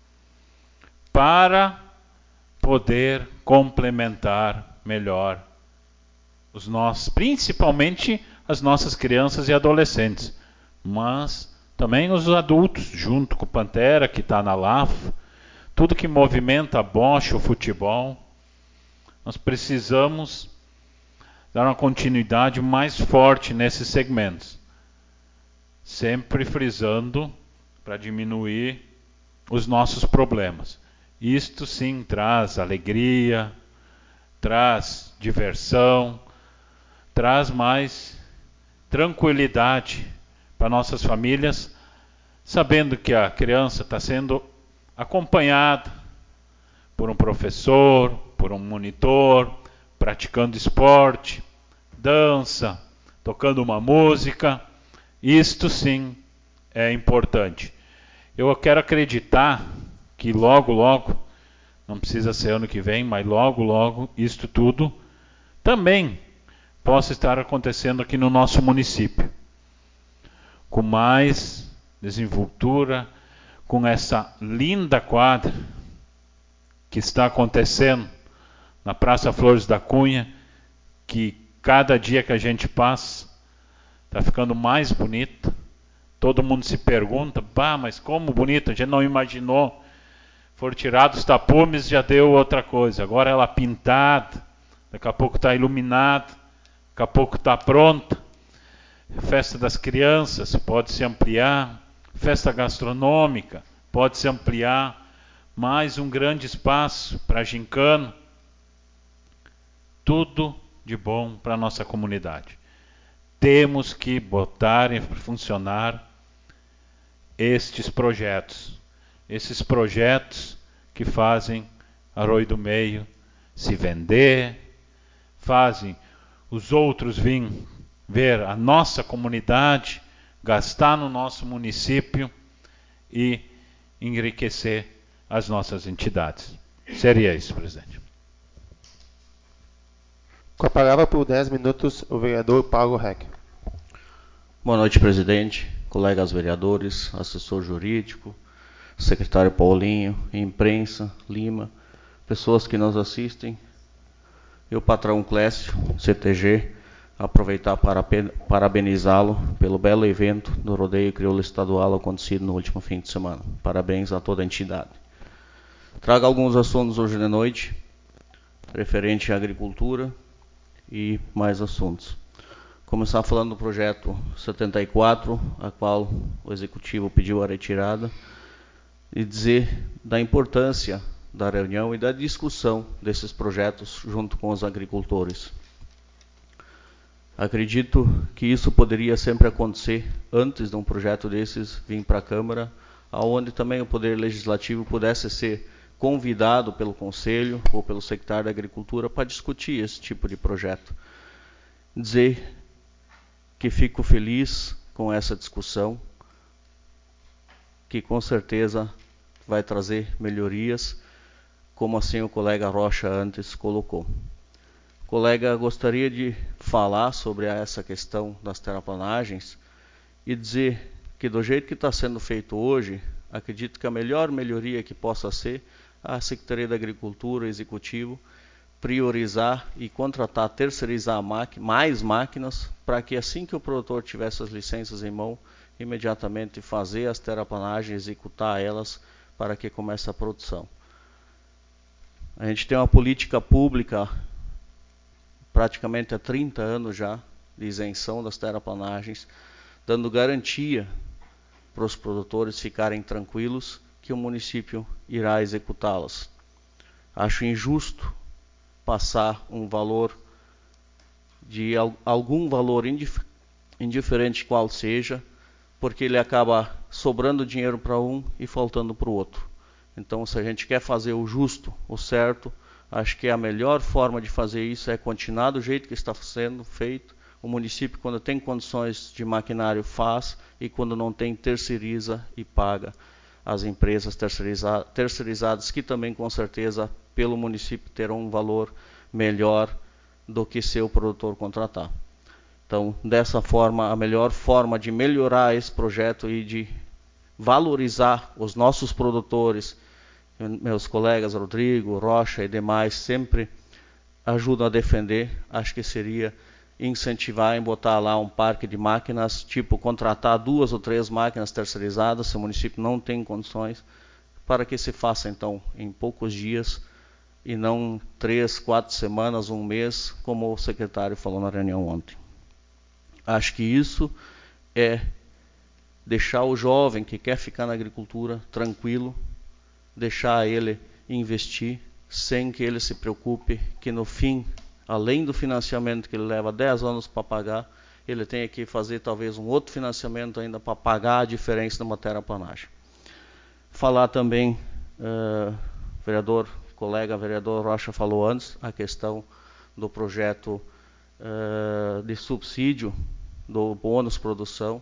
para poder complementar melhor os nossos, principalmente as nossas crianças e adolescentes, mas também os adultos, junto com o Pantera, que está na L A F, tudo que movimenta a Bocha, o futebol. Nós precisamos dar uma continuidade mais forte nesses segmentos, sempre frisando para diminuir os nossos problemas. Isto sim traz alegria, traz diversão, traz mais tranquilidade para nossas famílias, sabendo que a criança está sendo acompanhada por um professor, por um monitor, praticando esporte, dança, tocando uma música. Isto sim é importante. Eu quero acreditar que logo, logo, não precisa ser ano que vem, mas logo, logo, isto tudo também possa estar acontecendo aqui no nosso município, com mais desenvoltura, com essa linda quadra que está acontecendo na Praça Flores da Cunha, que cada dia que a gente passa está ficando mais bonita. Todo mundo se pergunta, bah, mas como bonita, a gente não imaginou. Foram tirados os tapumes, já deu outra coisa. Agora ela pintada, daqui a pouco está iluminada, daqui a pouco está pronta. Festa das crianças pode se ampliar, festa gastronômica pode se ampliar, mais um grande espaço para gincana. Tudo de bom para a nossa comunidade. Temos que botar em funcionar estes projetos. Esses projetos que fazem Arroio do Meio se vender, fazem os outros virem ver a nossa comunidade, gastar no nosso município e enriquecer as nossas entidades. Seria isso, presidente. Com a palavra por dez minutos, o vereador Paulo Reck. Boa noite, presidente, colegas vereadores, assessor jurídico, secretário Paulinho, imprensa, Lima, pessoas que nos assistem, e o patrão Clécio, C T G, aproveitar para parabenizá-lo pelo belo evento do Rodeio Crioulo Estadual acontecido no último fim de semana. Parabéns a toda a entidade. Trago alguns assuntos hoje de noite, referente à agricultura e mais assuntos. Começar falando do projeto setenta e quatro, a qual o Executivo pediu a retirada, e dizer da importância da reunião e da discussão desses projetos junto com os agricultores. Acredito que isso poderia sempre acontecer antes de um projeto desses vir para a Câmara, aonde também o Poder Legislativo pudesse ser convidado pelo Conselho ou pelo secretário da Agricultura para discutir esse tipo de projeto. Dizer que fico feliz com essa discussão, que com certeza vai trazer melhorias, como assim o colega Rocha antes colocou. Colega, gostaria de falar sobre essa questão das terraplanagens e dizer que do jeito que está sendo feito hoje, acredito que a melhor melhoria que possa ser a Secretaria da Agricultura, Executivo, priorizar e contratar, terceirizar mais máquinas, para que assim que o produtor tiver essas licenças em mão, imediatamente fazer as terraplanagens, executar elas, para que comece a produção. A gente tem uma política pública praticamente há trinta anos já, de isenção das terraplanagens, dando garantia para os produtores ficarem tranquilos que o município irá executá-las. Acho injusto passar um valor, de algum valor indif indiferente qual seja, porque ele acaba sobrando dinheiro para um e faltando para o outro. Então, se a gente quer fazer o justo, o certo, acho que a melhor forma de fazer isso é continuar do jeito que está sendo feito. O município, quando tem condições de maquinário, faz, e quando não tem, terceiriza e paga as empresas terceiriza terceirizadas, que também, com certeza, pelo município terão um valor melhor do que se o produtor contratar. Então, dessa forma, a melhor forma de melhorar esse projeto e de valorizar os nossos produtores, meus colegas Rodrigo, Rocha e demais sempre ajudam a defender, acho que seria incentivar em botar lá um parque de máquinas, tipo contratar duas ou três máquinas terceirizadas, se o município não tem condições, para que se faça então em poucos dias e não três, quatro semanas, um mês, como o secretário falou na reunião ontem. Acho que isso é deixar o jovem que quer ficar na agricultura tranquilo, deixar ele investir sem que ele se preocupe que no fim, além do financiamento que ele leva dez anos para pagar, ele tenha que fazer talvez um outro financiamento ainda para pagar a diferença da terraplanagem. Falar também, uh, vereador, colega vereador Rocha falou antes, a questão do projeto uh, de subsídio do bônus produção.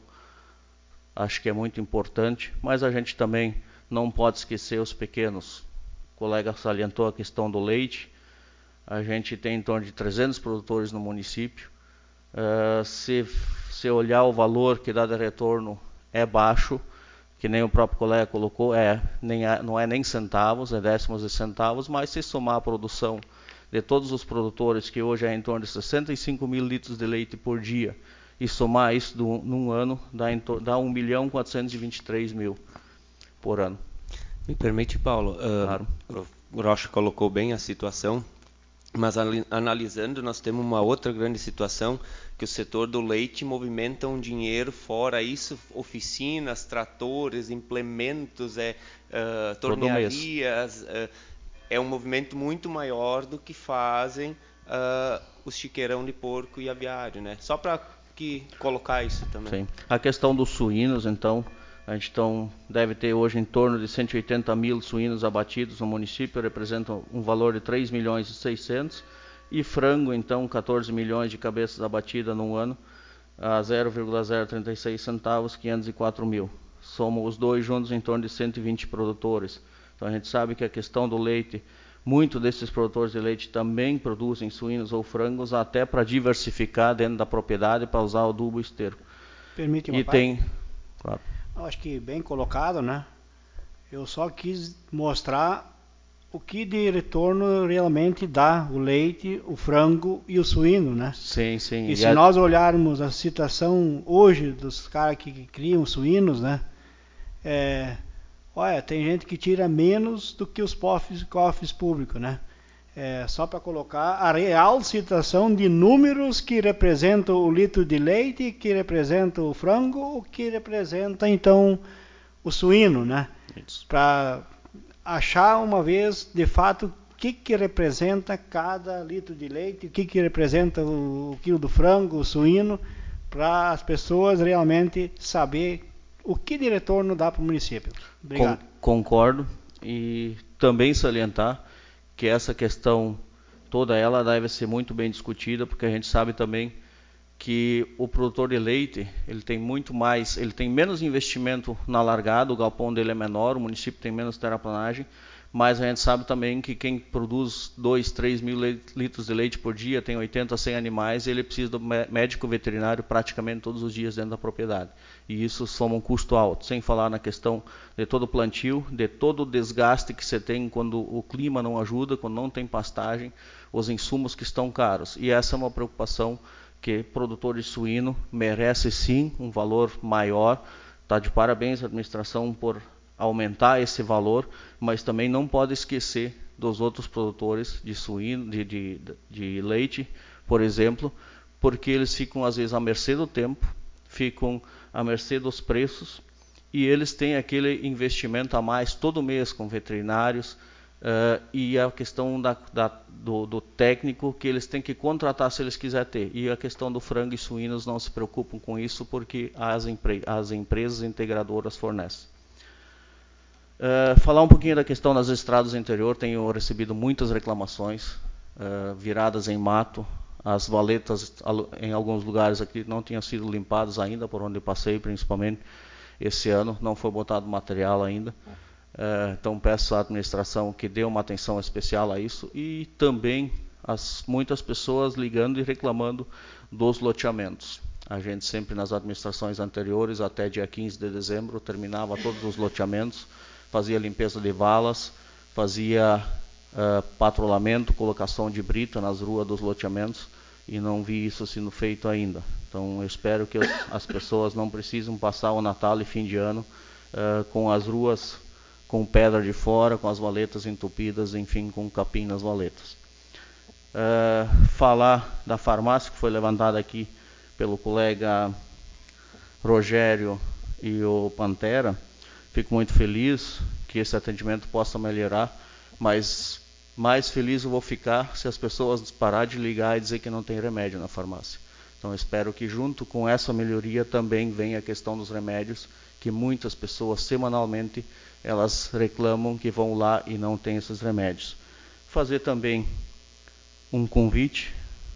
Acho que é muito importante, mas a gente também não pode esquecer os pequenos. O colega salientou a questão do leite. A gente tem em torno de trezentos produtores no município. Uh, se, se olhar o valor que dá de retorno é baixo, que nem o próprio colega colocou, é, nem é, não é nem centavos, é décimos de centavos, mas se somar a produção de todos os produtores, que hoje é em torno de sessenta e cinco mil litros de leite por dia, e somar isso do, num ano, dá, em dá um milhão quatrocentos e vinte e três mil por ano. Me permite, Paulo, uh, claro. O Rocha colocou bem a situação, mas analisando, nós temos uma outra grande situação, que o setor do leite movimenta um dinheiro fora isso, oficinas, tratores, implementos, é, uh, tornearias, uh, é um movimento muito maior do que fazem uh, os chiqueirão de porco e aviário, né? Só para que colocar isso também. Sim. A questão dos suínos, então, a gente então, deve ter hoje em torno de cento e oitenta mil suínos abatidos no município, representam um valor de três milhões e seiscentos, e frango, então, quatorze milhões de cabeças abatidas num ano, a zero vírgula zero trinta e seis centavos, quinhentos e quatro mil. Somos os dois juntos em torno de cento e vinte produtores. Então a gente sabe que a questão do leite, muitos desses produtores de leite também produzem suínos ou frangos, até para diversificar dentro da propriedade, para usar o adubo esterco. Permite uma e parte? tem, claro. Eu acho que bem colocado, né? Eu só quis mostrar o que de retorno realmente dá o leite, o frango e o suíno, né? Sim, sim. E, e se a... nós olharmos a situação hoje dos caras que, que criam suínos, né? É, olha, tem gente que tira menos do que os cofres, cofres públicos, né? É, só para colocar a real situação de números que representam o litro de leite, que representa o frango, o que representa então o suíno, né? Para achar uma vez de fato o que, que representa cada litro de leite, o que, que representa o, o quilo do frango, o suíno, para as pessoas realmente saber o que de retorno dá para o município. Obrigado. Com, concordo, e também salientar que essa questão toda ela deve ser muito bem discutida, porque a gente sabe também que o produtor de leite, ele tem muito mais, ele tem menos investimento na largada, o galpão dele é menor, o município tem menos terraplanagem, mas a gente sabe também que quem produz dois, três mil litros de leite por dia, tem oitenta, cem animais, ele precisa do médico veterinário praticamente todos os dias dentro da propriedade. E isso soma um custo alto, sem falar na questão de todo o plantio, de todo o desgaste que você tem quando o clima não ajuda, quando não tem pastagem, os insumos que estão caros. E essa é uma preocupação que produtor de suíno merece sim um valor maior. Está de parabéns a administração por aumentar esse valor, mas também não pode esquecer dos outros produtores de suíno, de, de, de leite, por exemplo, porque eles ficam às vezes à mercê do tempo, ficam à mercê dos preços, e eles têm aquele investimento a mais todo mês com veterinários, uh, e a questão da, da, do, do técnico que eles têm que contratar se eles quiserem ter. E a questão do frango e suínos não se preocupam com isso porque as, empre as empresas integradoras fornecem. Uh, falar um pouquinho da questão das estradas do interior, tenho recebido muitas reclamações, uh, viradas em mato, as valetas em alguns lugares aqui não tinham sido limpadas ainda, por onde passei principalmente esse ano, não foi botado material ainda, uh, então peço à administração que dê uma atenção especial a isso, e também as muitas pessoas ligando e reclamando dos loteamentos. A gente sempre nas administrações anteriores, até dia quinze de dezembro, terminava todos os loteamentos, fazia limpeza de valas, fazia uh, patrulhamento, colocação de brita nas ruas dos loteamentos, e não vi isso sendo feito ainda. Então eu espero que as pessoas não precisem passar o Natal e fim de ano uh, com as ruas com pedra de fora, com as valetas entupidas, enfim, com capim nas valetas. Uh, falar da farmácia que foi levantada aqui pelo colega Rogério e o Pantera. Fico muito feliz que esse atendimento possa melhorar, mas mais feliz eu vou ficar se as pessoas pararem de ligar e dizer que não tem remédio na farmácia. Então eu espero que junto com essa melhoria também venha a questão dos remédios, que muitas pessoas semanalmente elas reclamam que vão lá e não tem esses remédios. Fazer também um convite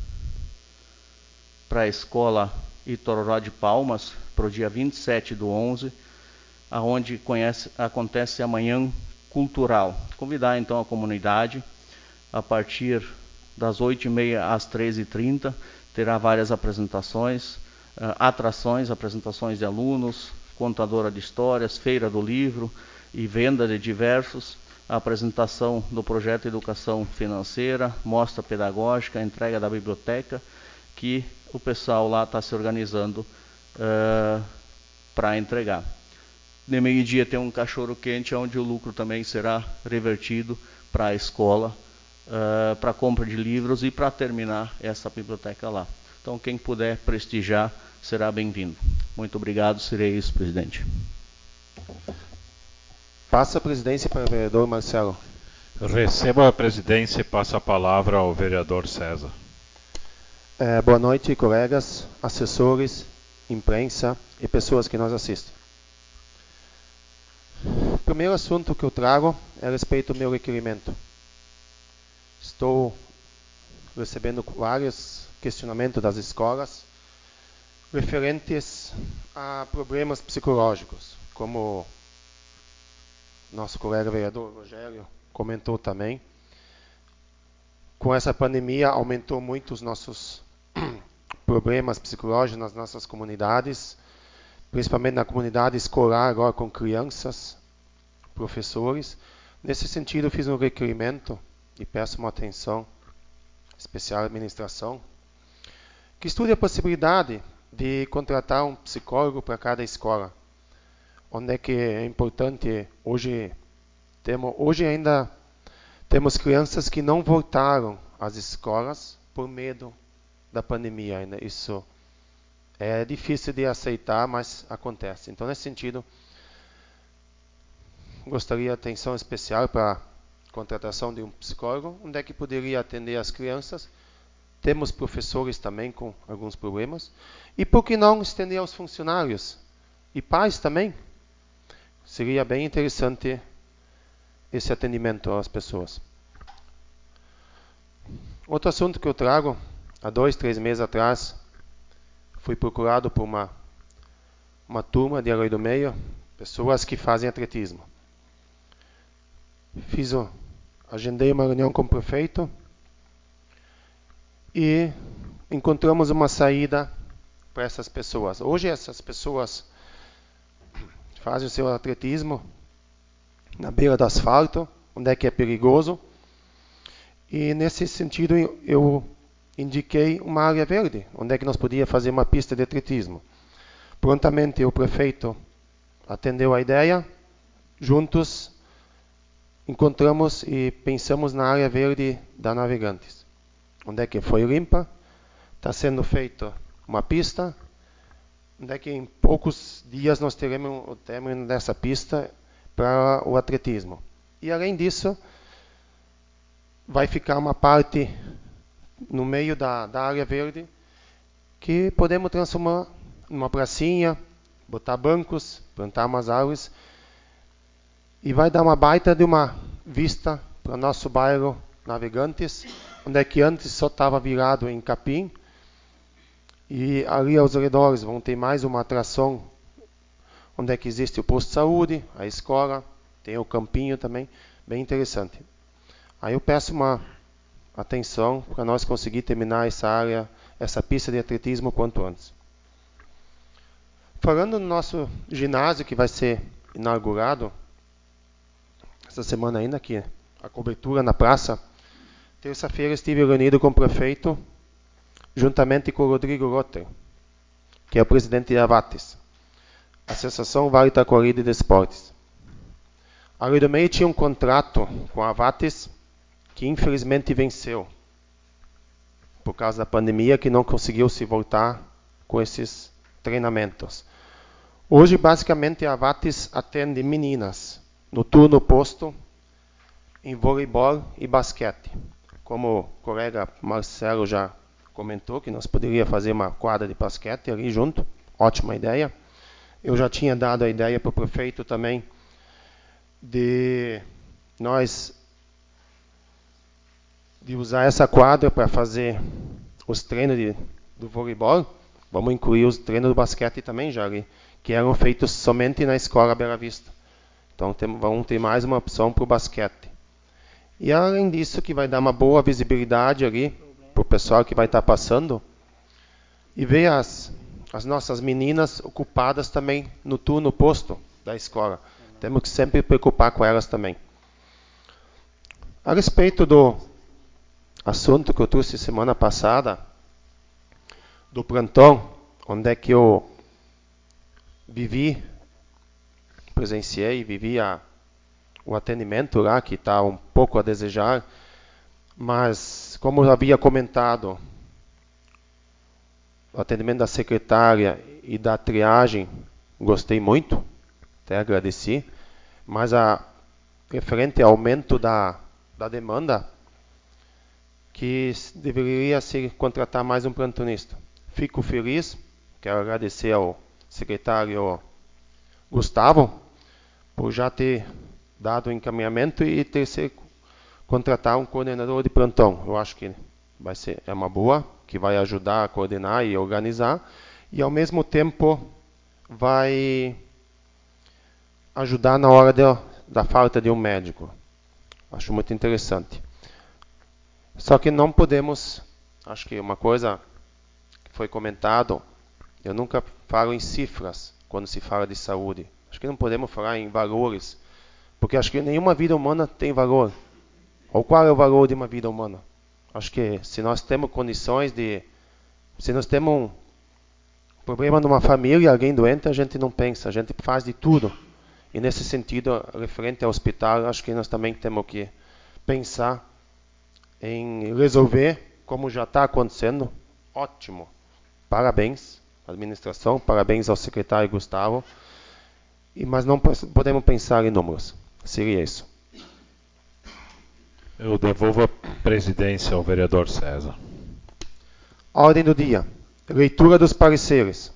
para a escola Itororó de Palmas, para o dia vinte e sete do onze, aonde conhece, acontece a Manhã Cultural. Convidar então a comunidade, a partir das oito e meia às treze e trinta, terá várias apresentações, uh, atrações, apresentações de alunos, contadora de histórias, feira do livro e venda de diversos, a apresentação do projeto Educação Financeira, mostra pedagógica, entrega da biblioteca, que o pessoal lá está se organizando uh, para entregar. De meio-dia tem um cachorro quente, onde o lucro também será revertido para a escola, uh, para compra de livros e para terminar essa biblioteca lá. Então quem puder prestigiar será bem-vindo. Muito obrigado, serei isso, presidente. Passa a presidência para o vereador Marcelo. Recebo a presidência e passo a palavra ao vereador César. É, boa noite, colegas, assessores, imprensa e pessoas que nos assistem. O primeiro assunto que eu trago é a respeito do meu requerimento. Estou recebendo vários questionamentos das escolas referentes a problemas psicológicos, como nosso colega vereador Rogério comentou também. Com essa pandemia aumentou muito os nossos problemas psicológicos nas nossas comunidades, principalmente na comunidade escolar agora com crianças, professores. Nesse sentido, eu fiz um requerimento e peço uma atenção especial à administração, que estude a possibilidade de contratar um psicólogo para cada escola. Onde é que é importante, hoje, temos, hoje ainda temos crianças que não voltaram às escolas por medo da pandemia. Ainda. Isso é difícil de aceitar, mas acontece. Então, nesse sentido, gostaria de atenção especial para a contratação de um psicólogo, onde é que poderia atender as crianças. Temos professores também com alguns problemas. E por que não estender aos funcionários e pais também? Seria bem interessante esse atendimento às pessoas. Outro assunto que eu trago, há dois, três meses atrás, fui procurado por uma, uma turma de Arroio do Meio, pessoas que fazem atletismo. Fiz o, agendei uma reunião com o prefeito e encontramos uma saída para essas pessoas. Hoje essas pessoas fazem o seu atletismo na beira do asfalto, onde é que é perigoso. E nesse sentido eu indiquei uma área verde, onde é que nós podíamos fazer uma pista de atletismo. Prontamente o prefeito atendeu a ideia, juntos encontramos e pensamos na área verde da Navegantes, onde é que foi limpa, está sendo feita uma pista, onde é que em poucos dias nós teremos o término dessa pista para o atletismo. E além disso, vai ficar uma parte no meio da, da área verde que podemos transformar numa pracinha, botar bancos, plantar umas árvores e vai dar uma baita de uma vista para o nosso bairro Navegantes, onde é que antes só estava virado em capim. E ali aos redores vão ter mais uma atração, onde é que existe o posto de saúde, a escola, tem o campinho também, bem interessante. Aí eu peço uma atenção para nós conseguir terminar essa área, essa pista de atletismo o quanto antes. Falando no nosso ginásio que vai ser inaugurado, essa semana ainda aqui, a cobertura na praça, terça-feira estive reunido com o prefeito, juntamente com o Rodrigo Rotter, que é o presidente da Avates, Associação Vale Taquari de Desportes. A Arroio do Meio tinha um contrato com a Avates que infelizmente venceu, por causa da pandemia, que não conseguiu se voltar com esses treinamentos. Hoje, basicamente, a Avates atende meninas no turno oposto em voleibol e basquete. Como o colega Marcelo já comentou, que nós poderíamos fazer uma quadra de basquete ali junto, ótima ideia. Eu já tinha dado a ideia para o prefeito também de nós de usar essa quadra para fazer os treinos de, do voleibol. Vamos incluir os treinos do basquete também já ali, que eram feitos somente na Escola Bela Vista. Então tem, vamos ter mais uma opção para o basquete. E além disso, que vai dar uma boa visibilidade ali para o pessoal que vai estar passando e ver as, as nossas meninas ocupadas também no turno oposto da escola. Temos que sempre preocupar com elas também. A respeito do assunto que eu trouxe semana passada, do plantão, onde é que eu vivi, presenciei, vivi a, o atendimento lá, que está um pouco a desejar, mas como eu havia comentado, o atendimento da secretária e da triagem, gostei muito, até agradeci, mas a referente ao aumento da, da demanda, que deveria se contratar mais um plantonista. Fico feliz, quero agradecer ao secretário Gustavo por já ter dado o encaminhamento e ter se contratar um coordenador de plantão. Eu acho que vai ser é uma boa, que vai ajudar a coordenar e organizar e ao mesmo tempo vai ajudar na hora de, da falta de um médico. Acho muito interessante. Só que não podemos, acho que uma coisa que foi comentado, eu nunca falo em cifras quando se fala de saúde. Acho que não podemos falar em valores, Porque acho que nenhuma vida humana tem valor. Ou qual é o valor de uma vida humana? Acho que se nós temos condições de... Se nós temos um problema numa família, alguém doente, a gente não pensa, a gente faz de tudo. E nesse sentido, referente ao hospital, acho que nós também temos que pensar em resolver, como já está acontecendo. Ótimo. Parabéns à administração, parabéns ao secretário Gustavo. E, mas não podemos pensar em números. Seria isso. Eu devolvo a presidência ao vereador César. Ordem do dia. Leitura dos pareceres.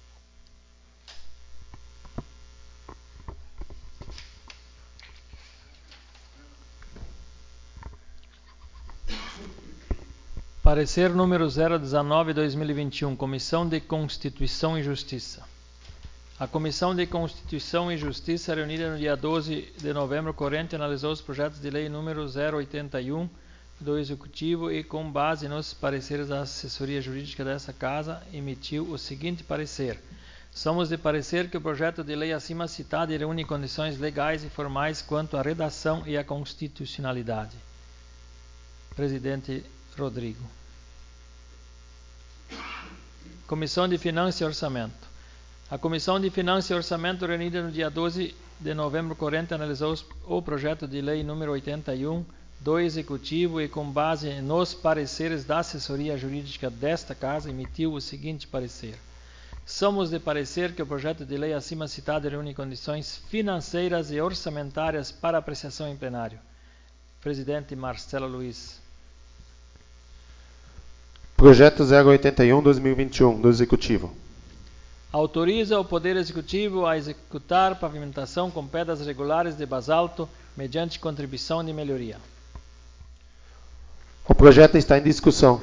Parecer número zero dezenove barra dois mil e vinte e um, Comissão de Constituição e Justiça. A Comissão de Constituição e Justiça, reunida no dia doze de novembro corrente, analisou os projetos de lei número zero oitenta e um do Executivo e, com base nos pareceres da assessoria jurídica dessa Casa, emitiu o seguinte parecer. Somos de parecer que o projeto de lei acima citado reúne condições legais e formais quanto à redação e à constitucionalidade. Presidente Rodrigo. Comissão de Finanças e Orçamento. A Comissão de Finanças e Orçamento, reunida no dia doze de novembro corrente, analisou o projeto de lei número oitenta e um do Executivo e, com base nos pareceres da assessoria jurídica desta Casa, emitiu o seguinte parecer. Somos de parecer que o projeto de lei acima citado reúne condições financeiras e orçamentárias para apreciação em plenário. Presidente Marcelo Luiz. Projeto zero oitenta e um barra dois mil e vinte e um do Executivo. Autoriza o Poder Executivo a executar pavimentação com pedras regulares de basalto mediante contribuição de melhoria. O projeto está em discussão.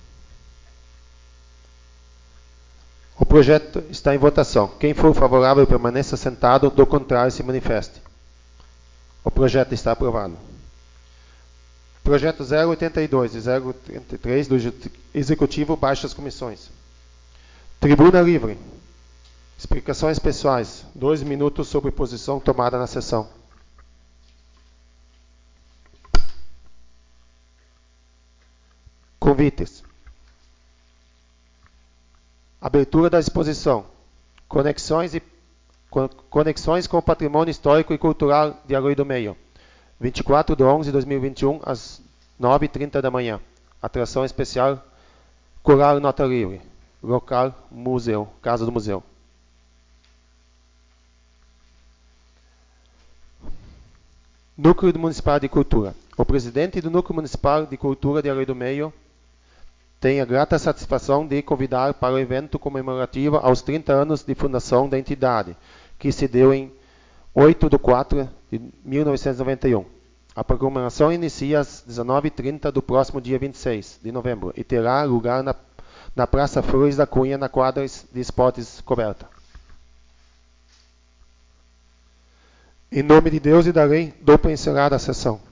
O projeto está em votação. Quem for favorável permaneça sentado, do contrário se manifeste. O projeto está aprovado. Projeto zero oitenta e dois e zero oitenta e três do Executivo, baixas comissões. Tribuna livre. Explicações pessoais. Dois minutos sobre posição tomada na sessão. Convites. Abertura da exposição. Conexões, e, conexões com o patrimônio histórico e cultural de Arroio do Meio. vinte e quatro de onze de dois mil e vinte e um, às nove e trinta da manhã. Atração especial, Coral Nota Livre. Local, museu, Casa do Museu. Núcleo Municipal de Cultura. O presidente do Núcleo Municipal de Cultura de Arroio do Meio tem a grata satisfação de convidar para o evento comemorativo aos trinta anos de fundação da entidade, que se deu em oito de quatro de mil novecentos e noventa e um. A programação inicia às dezenove e trinta do próximo dia vinte e seis de novembro e terá lugar na, na Praça Flores da Cunha, na quadra de esportes coberta. Em nome de Deus e da lei, dou para encerrar a sessão.